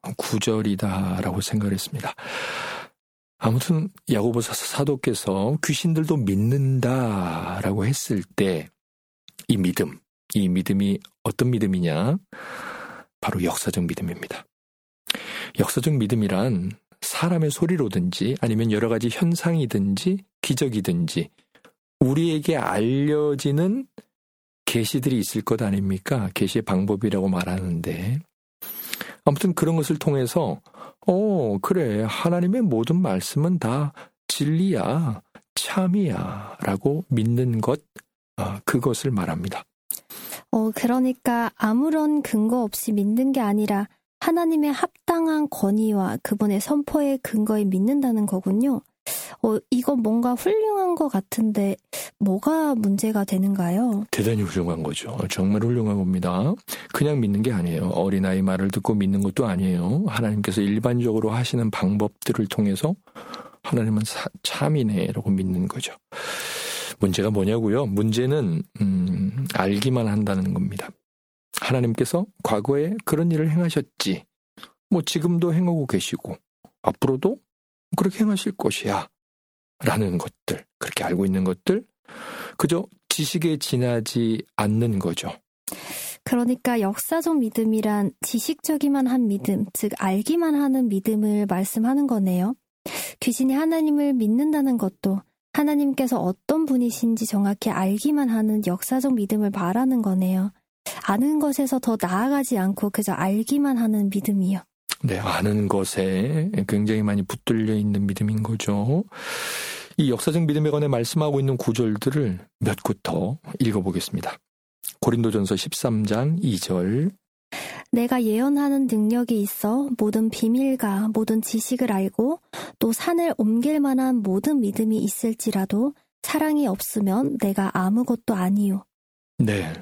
구절이다라고 생각을 했습니다. 아무튼 야고보서 사도께서 귀신들도 믿는다라고 했을 때 이 믿음, 이 믿음이 어떤 믿음이냐? 바로 역사적 믿음입니다. 역사적 믿음이란 사람의 소리로든지 아니면 여러 가지 현상이든지 기적이든지 우리에게 알려지는 계시들이 있을 것 아닙니까? 계시의 방법이라고 말하는데 아무튼 그런 것을 통해서 어 그래 하나님의 모든 말씀은 다 진리야 참이야 라고 믿는 것 어, 그것을 말합니다. 어 그러니까 아무런 근거 없이 믿는 게 아니라 하나님의 합당한 권위와 그분의 선포의 근거에 믿는다는 거군요. 어, 이건 뭔가 훌륭한 것 같은데 뭐가 문제가 되는가요? 대단히 훌륭한 거죠. 정말 훌륭한 겁니다. 그냥 믿는 게 아니에요. 어린아이 말을 듣고 믿는 것도 아니에요. 하나님께서 일반적으로 하시는 방법들을 통해서 하나님은 사, 참이네라고 믿는 거죠. 문제가 뭐냐고요? 문제는 음, 알기만 한다는 겁니다. 하나님께서 과거에 그런 일을 행하셨지. 뭐 지금도 행하고 계시고 앞으로도 그렇게 행하실 것이야 라는 것들, 그렇게 알고 있는 것들, 그저 지식에 지나지 않는 거죠. 그러니까 역사적 믿음이란 지식적이만 한 믿음, 즉 알기만 하는 믿음을 말씀하는 거네요. 귀신이 하나님을 믿는다는 것도 하나님께서 어떤 분이신지 정확히 알기만 하는 역사적 믿음을 말하는 거네요. 아는 것에서 더 나아가지 않고 그저 알기만 하는 믿음이요. 네, 아는 것에 굉장히 많이 붙들려 있는 믿음인 거죠. 이 역사적 믿음에 관해 말씀하고 있는 구절들을 몇 곳 더 읽어보겠습니다. 고린도전서 십삼 장 이 절. 내가 예언하는 능력이 있어 모든 비밀과 모든 지식을 알고 또 산을 옮길 만한 모든 믿음이 있을지라도 사랑이 없으면 내가 아무것도 아니요. 네.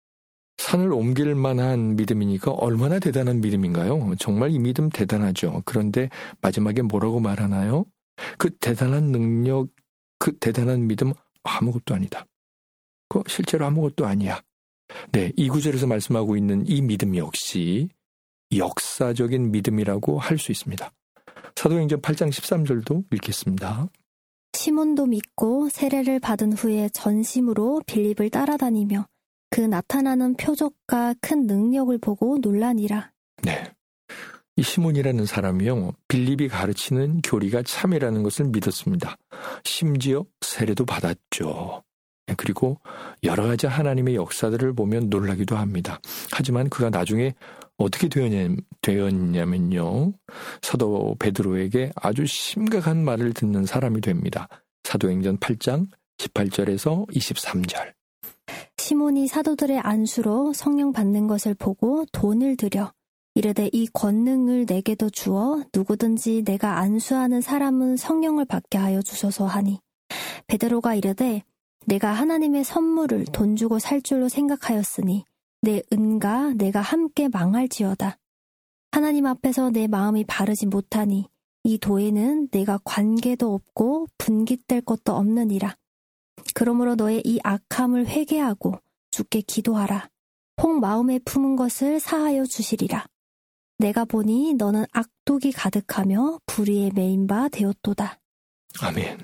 산을 옮길 만한 믿음이니까 얼마나 대단한 믿음인가요? 정말 이 믿음 대단하죠. 그런데 마지막에 뭐라고 말하나요? 그 대단한 능력, 그 대단한 믿음 아무것도 아니다. 그 실제로 아무것도 아니야. 네, 이 구절에서 말씀하고 있는 이 믿음 역시 역사적인 믿음이라고 할 수 있습니다. 사도행전 팔 장 십삼 절도 읽겠습니다. 시몬도 믿고 세례를 받은 후에 전심으로 빌립을 따라다니며 그 나타나는 표적과 큰 능력을 보고 놀라니라. 네, 이 시몬이라는 사람이요, 빌립이 가르치는 교리가 참이라는 것을 믿었습니다. 심지어 세례도 받았죠. 그리고 여러 가지 하나님의 역사들을 보면 놀라기도 합니다. 하지만 그가 나중에 어떻게 되었냐, 되었냐면요, 사도 베드로에게 아주 심각한 말을 듣는 사람이 됩니다. 사도행전 팔 장 십팔 절에서 이십삼 절. 시몬이 사도들의 안수로 성령 받는 것을 보고 돈을 들여 이르되 이 권능을 내게도 주어 누구든지 내가 안수하는 사람은 성령을 받게 하여 주소서 하니 베드로가 이르되 내가 하나님의 선물을 돈 주고 살 줄로 생각하였으니 내 은과 내가 함께 망할지어다. 하나님 앞에서 내 마음이 바르지 못하니 이 도에는 내가 관계도 없고 분깃될 것도 없느니라. 그러므로 너의 이 악함을 회개하고 주께 기도하라. 혹 마음에 품은 것을 사하여 주시리라. 내가 보니 너는 악독이 가득하며 불의에 매인 바 되었도다. 아멘.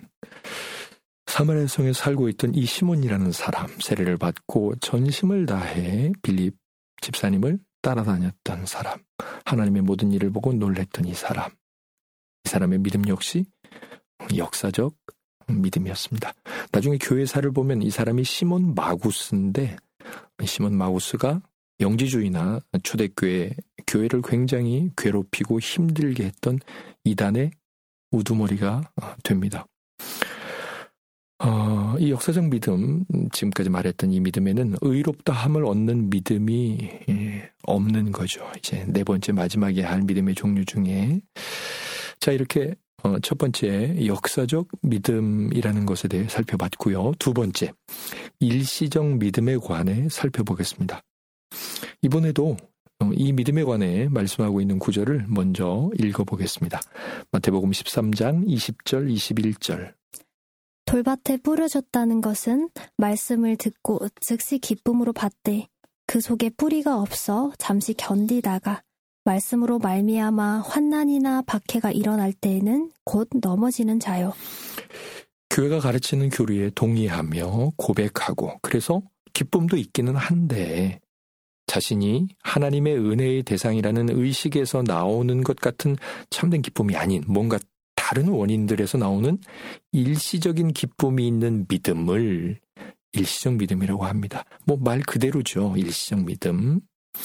사마리아 성에 살고 있던 이 시몬이라는 사람, 세례를 받고 전심을 다해 빌립 집사님을 따라다녔던 사람, 하나님의 모든 일을 보고 놀랬던 이 사람, 이 사람의 믿음 역시 역사적 믿음이었습니다. 나중에 교회사를 보면 이 사람이 시몬 마구스인데 시몬 마구스가 영지주의나 초대교회, 교회를 굉장히 괴롭히고 힘들게 했던 이단의 우두머리가 됩니다. 어, 이 역사적 믿음, 지금까지 말했던 이 믿음에는 의롭다함을 얻는 믿음이 없는 거죠. 이제 네 번째 마지막에 할 믿음의 종류 중에. 자, 이렇게 어, 첫 번째 역사적 믿음이라는 것에 대해 살펴봤고요. 두 번째 일시적 믿음에 관해 살펴보겠습니다. 이번에도 이 믿음에 관해 말씀하고 있는 구절을 먼저 읽어보겠습니다. 마태복음 십삼 장 이십 절 이십일 절. 돌밭에 뿌려졌다는 것은 말씀을 듣고 즉시 기쁨으로 받되 그 속에 뿌리가 없어 잠시 견디다가 말씀으로 말미암아 환난이나 박해가 일어날 때에는 곧 넘어지는 자요. 교회가 가르치는 교리에 동의하며 고백하고 그래서 기쁨도 있기는 한데 자신이 하나님의 은혜의 대상이라는 의식에서 나오는 것 같은 참된 기쁨이 아닌 뭔가 다른 원인들에서 나오는 일시적인 기쁨이 있는 믿음을 일시적 믿음이라고 합니다. 뭐 말 그대로죠. 일시적 믿음.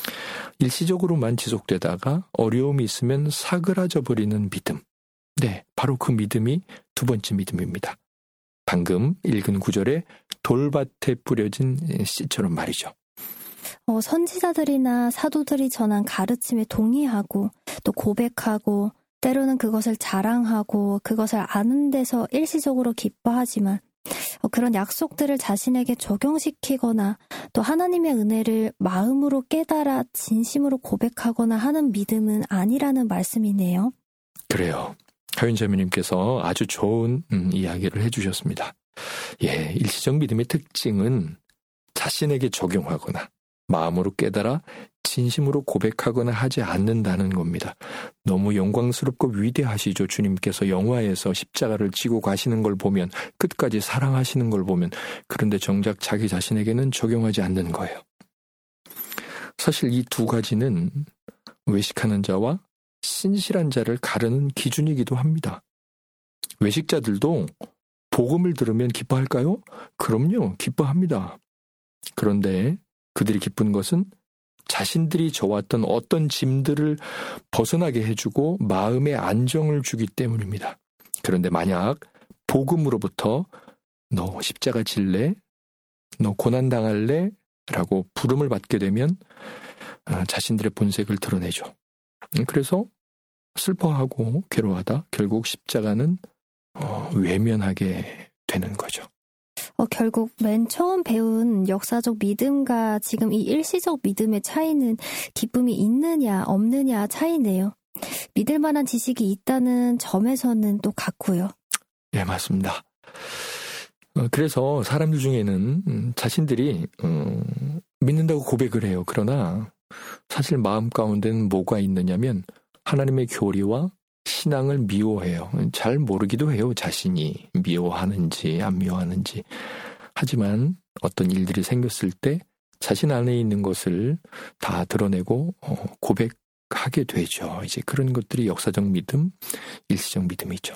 일시적으로만 지속되다가 어려움이 있으면 사그라져 버리는 믿음. 네, 바로 그 믿음이 두 번째 믿음입니다. 방금 읽은 구절에 돌밭에 뿌려진 씨처럼 말이죠. 어, 선지자들이나 사도들이 전한 가르침에 동의하고 또 고백하고 때로는 그것을 자랑하고 그것을 아는 데서 일시적으로 기뻐하지만 어, 그런 약속들을 자신에게 적용시키거나 또 하나님의 은혜를 마음으로 깨달아 진심으로 고백하거나 하는 믿음은 아니라는 말씀이네요. 그래요. 하윤자매님께서 아주 좋은 음, 이야기를 해주셨습니다. 예, 일시적 믿음의 특징은 자신에게 적용하거나 마음으로 깨달아 진심으로 고백하거나 하지 않는다는 겁니다. 너무 영광스럽고 위대하시죠. 주님께서 영화에서 십자가를 지고 가시는 걸 보면, 끝까지 사랑하시는 걸 보면, 그런데 정작 자기 자신에게는 적용하지 않는 거예요. 사실 이 두 가지는 외식하는 자와 신실한 자를 가르는 기준이기도 합니다. 외식자들도 복음을 들으면 기뻐할까요? 그럼요, 기뻐합니다. 그런데 그들이 기쁜 것은 자신들이 져왔던 어떤 짐들을 벗어나게 해주고 마음의 안정을 주기 때문입니다. 그런데 만약 복음으로부터 너 십자가 질래? 너 고난당할래? 라고 부름을 받게 되면 자신들의 본색을 드러내죠. 그래서 슬퍼하고 괴로워하다 결국 십자가는 외면하게 되는 거죠. 어, 결국 맨 처음 배운 역사적 믿음과 지금 이 일시적 믿음의 차이는 기쁨이 있느냐 없느냐 차이네요. 믿을 만한 지식이 있다는 점에서는 또 같고요. 네, 맞습니다. 어, 그래서 사람들 중에는 음, 자신들이 음, 믿는다고 고백을 해요. 그러나 사실 마음 가운데는 뭐가 있느냐면 하나님의 교리와 신앙을 미워해요. 잘 모르기도 해요. 자신이 미워하는지 안 미워하는지. 하지만 어떤 일들이 생겼을 때 자신 안에 있는 것을 다 드러내고 고백하게 되죠. 이제 그런 것들이 역사적 믿음, 일시적 믿음이죠.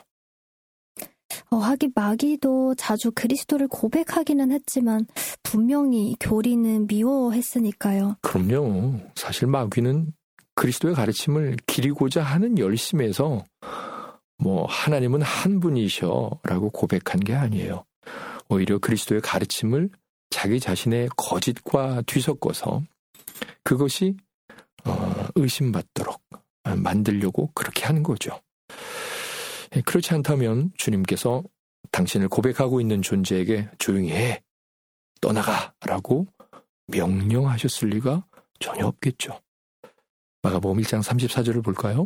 어, 하긴 마귀도 자주 그리스도를 고백하기는 했지만 분명히 교리는 미워했으니까요. 그럼요. 사실 마귀는 그리스도의 가르침을 기리고자 하는 열심에서 뭐 하나님은 한 분이셔라고 고백한 게 아니에요. 오히려 그리스도의 가르침을 자기 자신의 거짓과 뒤섞어서 그것이 어, 의심받도록 만들려고 그렇게 하는 거죠. 그렇지 않다면 주님께서 당신을 고백하고 있는 존재에게 조용히 해, 떠나가라고 명령하셨을 리가 전혀 없겠죠. 마가복음 일 장 삼십사 절을 볼까요?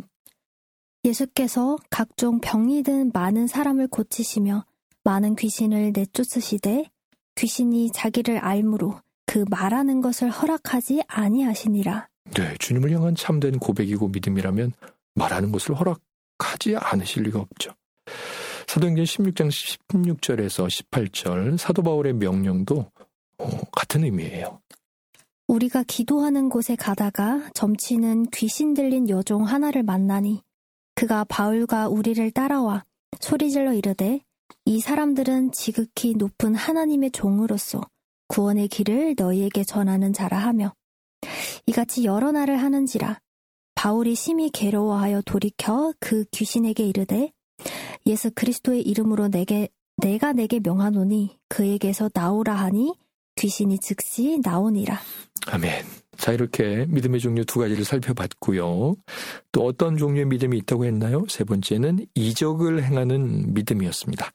예수께서 각종 병이 든 많은 사람을 고치시며 많은 귀신을 내쫓으시되 귀신이 자기를 알므로 그 말하는 것을 허락하지 아니하시니라. 네, 주님을 향한 참된 고백이고 믿음이라면 말하는 것을 허락하지 않으실 리가 없죠. 사도행전 십육 장 십육 절에서 십팔 절 사도 바울의 명령도 어, 같은 의미예요. 우리가 기도하는 곳에 가다가 점치는 귀신 들린 여종 하나를 만나니 그가 바울과 우리를 따라와 소리질러 이르되 이 사람들은 지극히 높은 하나님의 종으로서 구원의 길을 너희에게 전하는 자라 하며 이같이 여러 날을 하는지라. 바울이 심히 괴로워하여 돌이켜 그 귀신에게 이르되 예수 그리스도의 이름으로 내게 내가 내게 명하노니 그에게서 나오라 하니 귀신이 즉시 나오니라. 아멘. 자, 이렇게 믿음의 종류 두 가지를 살펴봤고요. 또 어떤 종류의 믿음이 있다고 했나요? 세 번째는 이적을 행하는 믿음이었습니다.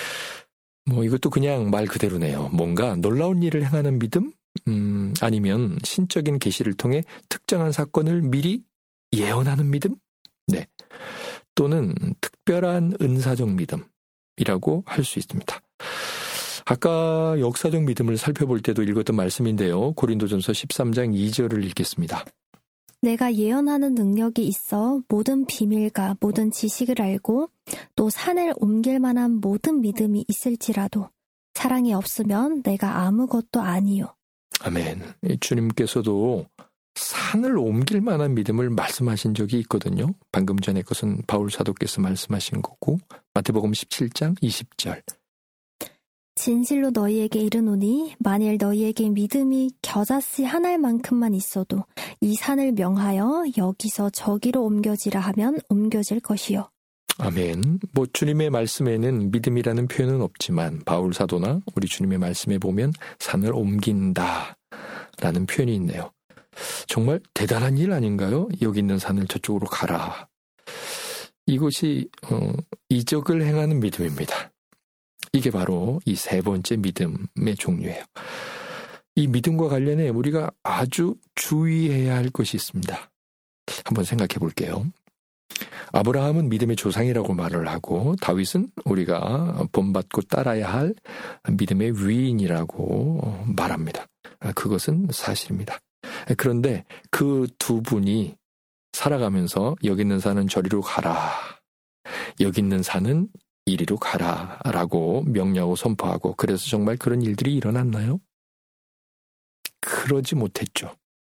뭐 이것도 그냥 말 그대로네요. 뭔가 놀라운 일을 행하는 믿음? 음, 아니면 신적인 계시를 통해 특정한 사건을 미리 예언하는 믿음? 네. 또는 특별한 은사적 믿음이라고 할 수 있습니다. 아까 역사적 믿음을 살펴볼 때도 읽었던 말씀인데요. 고린도전서 십삼 장 이 절을 읽겠습니다. 내가 예언하는 능력이 있어 모든 비밀과 모든 지식을 알고 또 산을 옮길 만한 모든 믿음이 있을지라도 사랑이 없으면 내가 아무것도 아니요. 아멘. 주님께서도 산을 옮길 만한 믿음을 말씀하신 적이 있거든요. 방금 전에 것은 바울 사도께서 말씀하신 거고 마태복음 십칠 장 이십 절. 진실로 너희에게 이르노니 만일 너희에게 믿음이 겨자씨 한 알만큼만 있어도 이 산을 명하여 여기서 저기로 옮겨지라 하면 옮겨질 것이요. 아멘. 뭐 주님의 말씀에는 믿음이라는 표현은 없지만 바울 사도나 우리 주님의 말씀에 보면 산을 옮긴다라는 표현이 있네요. 정말 대단한 일 아닌가요? 여기 있는 산을 저쪽으로 가라. 이것이 어, 이적을 행하는 믿음입니다. 이게 바로 이 세 번째 믿음의 종류예요. 이 믿음과 관련해 우리가 아주 주의해야 할 것이 있습니다. 한번 생각해 볼게요. 아브라함은 믿음의 조상이라고 말을 하고 다윗은 우리가 본받고 따라야 할 믿음의 위인이라고 말합니다. 그것은 사실입니다. 그런데 그 두 분이 살아가면서 여기 있는 산은 저리로 가라, 여기 있는 산은 이리로 가라라고 명령하고 선포하고 그래서 정말 그런 일들이 일어났나요? 그러지 못했죠.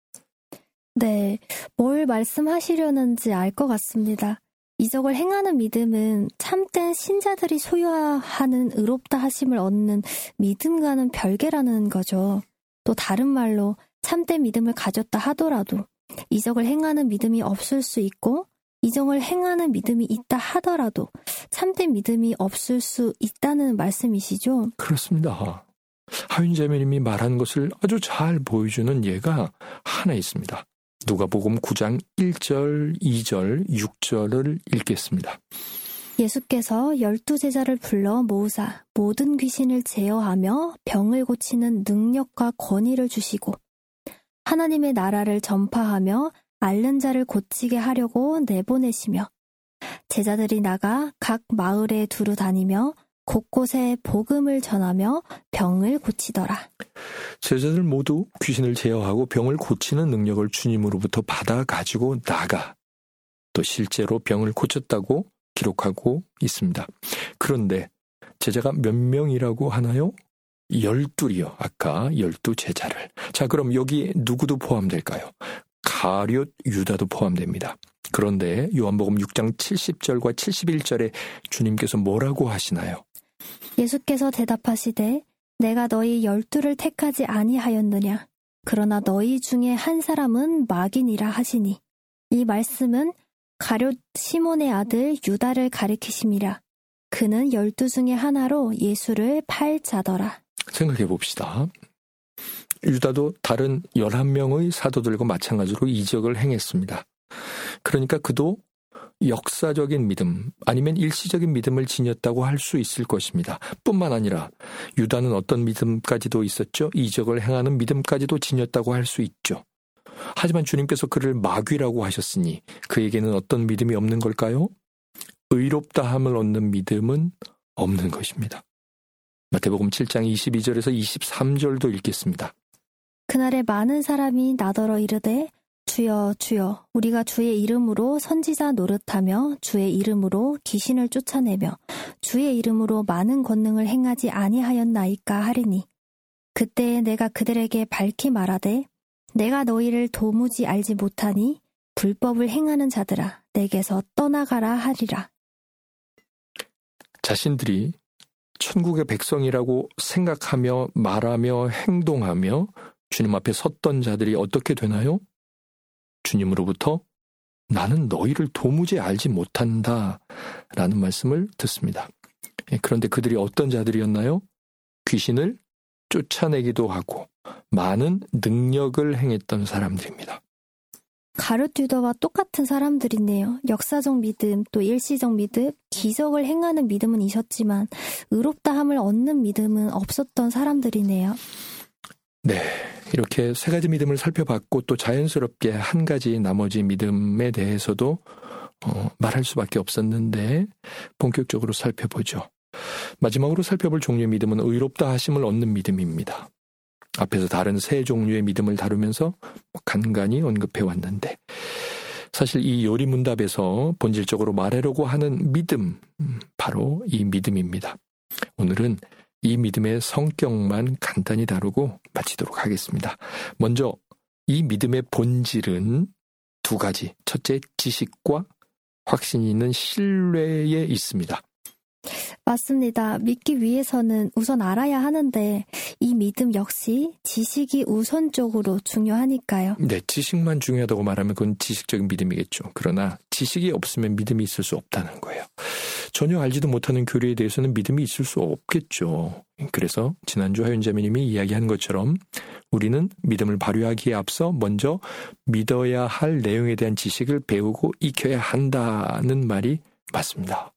네, 뭘 말씀하시려는지 알 것 같습니다. 이적을 행하는 믿음은 참된 신자들이 소유하는 의롭다 하심을 얻는 믿음과는 별개라는 거죠. 또 다른 말로 참된 믿음을 가졌다 하더라도 이적을 행하는 믿음이 없을 수 있고 이적을 행하는 믿음이 있다 하더라도 참된 믿음이 없을 수 있다는 말씀이시죠? 그렇습니다. 하윤자매님이 말한 것을 아주 잘 보여주는 예가 하나 있습니다. 누가복음 구 장 일 절, 이 절, 육 절을 읽겠습니다. 예수께서 열두 제자를 불러 모으사 모든 귀신을 제어하며 병을 고치는 능력과 권위를 주시고 하나님의 나라를 전파하며 앓는 자를 고치게 하려고 내보내시며 제자들이 나가 각 마을에 두루 다니며 곳곳에 복음을 전하며 병을 고치더라. 제자들 모두 귀신을 제어하고 병을 고치는 능력을 주님으로부터 받아 가지고 나가 또 실제로 병을 고쳤다고 기록하고 있습니다. 그런데 제자가 몇 명이라고 하나요? 열둘이요. 아까 열두 제자를. 자, 그럼 여기 누구도 포함될까요? 가룟 유다도 포함됩니다. 그런데 요한복음 육 장 칠십 절과 칠십일 절에 주님께서 뭐라고 하시나요? 예수께서 대답하시되 내가 너희 열두를 택하지 아니하였느냐? 그러나 너희 중에 한 사람은 마귀니라 하시니 이 말씀은 가룟 시몬의 아들 유다를 가리키심이라. 그는 열두 중에 하나로 예수를 팔 자더라. 생각해 봅시다. 유다도 다른 열한 명의 사도들과 마찬가지로 이적을 행했습니다. 그러니까 그도 역사적인 믿음 아니면 일시적인 믿음을 지녔다고 할 수 있을 것입니다. 뿐만 아니라 유다는 어떤 믿음까지도 있었죠? 이적을 행하는 믿음까지도 지녔다고 할 수 있죠. 하지만 주님께서 그를 마귀라고 하셨으니 그에게는 어떤 믿음이 없는 걸까요? 의롭다함을 얻는 믿음은 없는 것입니다. 마태복음 칠 장 이십이 절에서 이십삼 절도 읽겠습니다. 그날에 많은 사람이 나더러 이르되 주여 주여 우리가 주의 이름으로 선지자 노릇하며 주의 이름으로 귀신을 쫓아내며 주의 이름으로 많은 권능을 행하지 아니하였나이까 하리니 그때에 내가 그들에게 밝히 말하되 내가 너희를 도무지 알지 못하니 불법을 행하는 자들아 내게서 떠나가라 하리라. 자신들이 천국의 백성이라고 생각하며 말하며 행동하며 주님 앞에 섰던 자들이 어떻게 되나요? 주님으로부터 나는 너희를 도무지 알지 못한다 라는 말씀을 듣습니다. 그런데 그들이 어떤 자들이었나요? 귀신을 쫓아내기도 하고 많은 능력을 행했던 사람들입니다. 가룟 유다와 똑같은 사람들이네요. 역사적 믿음, 또 일시적 믿음, 기적을 행하는 믿음은 있었지만 의롭다함을 얻는 믿음은 없었던 사람들이네요. 네, 이렇게 세 가지 믿음을 살펴봤고 또 자연스럽게 한 가지 나머지 믿음에 대해서도 어, 말할 수밖에 없었는데 본격적으로 살펴보죠. 마지막으로 살펴볼 종류의 믿음은 의롭다 하심을 얻는 믿음입니다. 앞에서 다른 세 종류의 믿음을 다루면서 간간히 언급해 왔는데 사실 이 요리문답에서 본질적으로 말하려고 하는 믿음, 바로 이 믿음입니다. 오늘은 이 믿음의 성격만 간단히 다루고 마치도록 하겠습니다. 먼저 이 믿음의 본질은 두 가지. 첫째, 지식과 확신이 있는 신뢰에 있습니다. 맞습니다. 믿기 위해서는 우선 알아야 하는데 이 믿음 역시 지식이 우선적으로 중요하니까요. 네, 지식만 중요하다고 말하면 그건 지식적인 믿음이겠죠. 그러나 지식이 없으면 믿음이 있을 수 없다는 거예요. 전혀 알지도 못하는 교리에 대해서는 믿음이 있을 수 없겠죠. 그래서 지난주 하윤자매님이 이야기한 것처럼 우리는 믿음을 발휘하기에 앞서 먼저 믿어야 할 내용에 대한 지식을 배우고 익혀야 한다는 말이 맞습니다.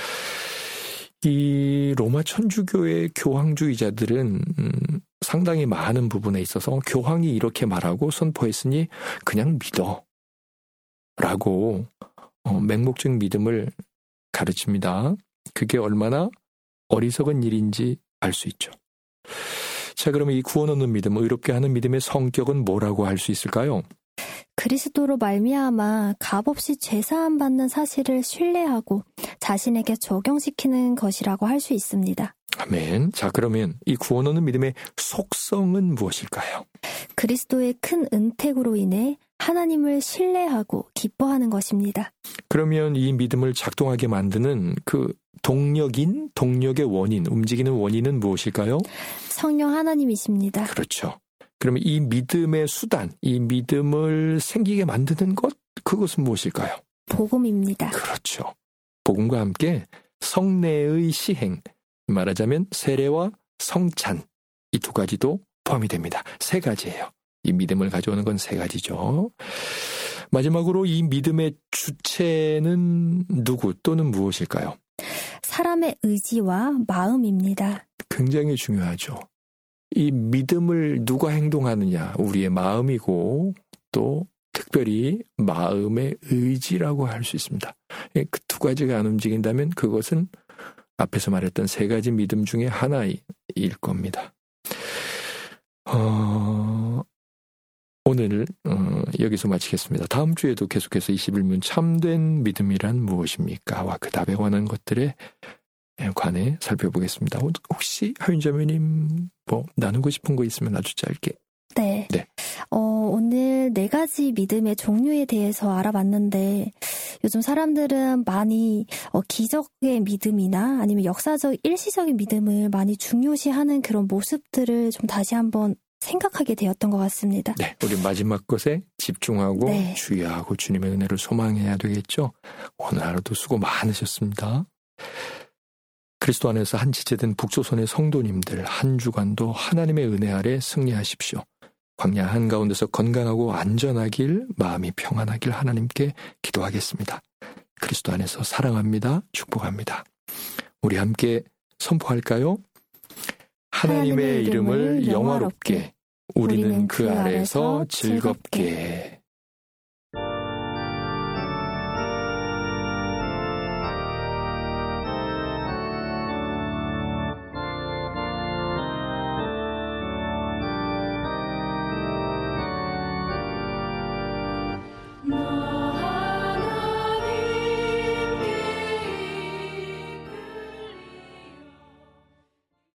이 로마 천주교의 교황주의자들은 음, 상당히 많은 부분에 있어서 교황이 이렇게 말하고 선포했으니 그냥 믿어 라고 어, 맹목적 믿음을 가르칩니다. 그게 얼마나 어리석은 일인지 알 수 있죠. 자, 그러면 이 구원 얻는 믿음, 의롭게 하는 믿음의 성격은 뭐라고 할 수 있을까요? 그리스도로 말미암아 값없이 죄사함 받는 사실을 신뢰하고 자신에게 적용시키는 것이라고 할 수 있습니다. 아멘. 자, 그러면 이 구원 얻는 믿음의 속성은 무엇일까요? 그리스도의 큰 은택으로 인해 하나님을 신뢰하고 기뻐하는 것입니다. 그러면 이 믿음을 작동하게 만드는 그 동력인, 동력의 원인, 움직이는 원인은 무엇일까요? 성령 하나님이십니다. 그렇죠. 그러면 이 믿음의 수단, 이 믿음을 생기게 만드는 것, 그것은 무엇일까요? 복음입니다. 그렇죠. 복음과 함께 성례의 시행, 말하자면 세례와 성찬, 이 두 가지도 포함이 됩니다. 세 가지예요. 이 믿음을 가져오는 건 세 가지죠. 마지막으로 이 믿음의 주체는 누구 또는 무엇일까요? 사람의 의지와 마음입니다. 굉장히 중요하죠. 이 믿음을 누가 행동하느냐, 우리의 마음이고 또 특별히 마음의 의지라고 할 수 있습니다. 그 두 가지가 안 움직인다면 그것은 앞에서 말했던 세 가지 믿음 중에 하나일 겁니다. 어, 오늘 어, 여기서 마치겠습니다. 다음 주에도 계속해서 이십일 문 참된 믿음이란 무엇입니까? 와 그 답에 관한 것들에 관해 살펴보겠습니다. 혹시 하윤자매님 뭐 나누고 싶은 거 있으면 아주 짧게. 네. 네. 어, 오늘 네 가지 믿음의 종류에 대해서 알아봤는데 요즘 사람들은 많이 어, 기적의 믿음이나 아니면 역사적 일시적인 믿음을 많이 중요시하는 그런 모습들을 좀 다시 한번 생각하게 되었던 것 같습니다. 네, 우리 마지막 것에 집중하고 네. 주의하고 주님의 은혜를 소망해야 되겠죠. 오늘 하루도 수고 많으셨습니다. 그리스도 안에서 한 지체된 북조선의 성도님들 한 주간도 하나님의 은혜 아래 승리하십시오. 광야 한가운데서 건강하고 안전하길, 마음이 평안하길 하나님께 기도하겠습니다. 그리스도 안에서 사랑합니다. 축복합니다. 우리 함께 선포할까요? 하나님의 이름을 영화롭게, 우리는 그 아래에서 즐겁게.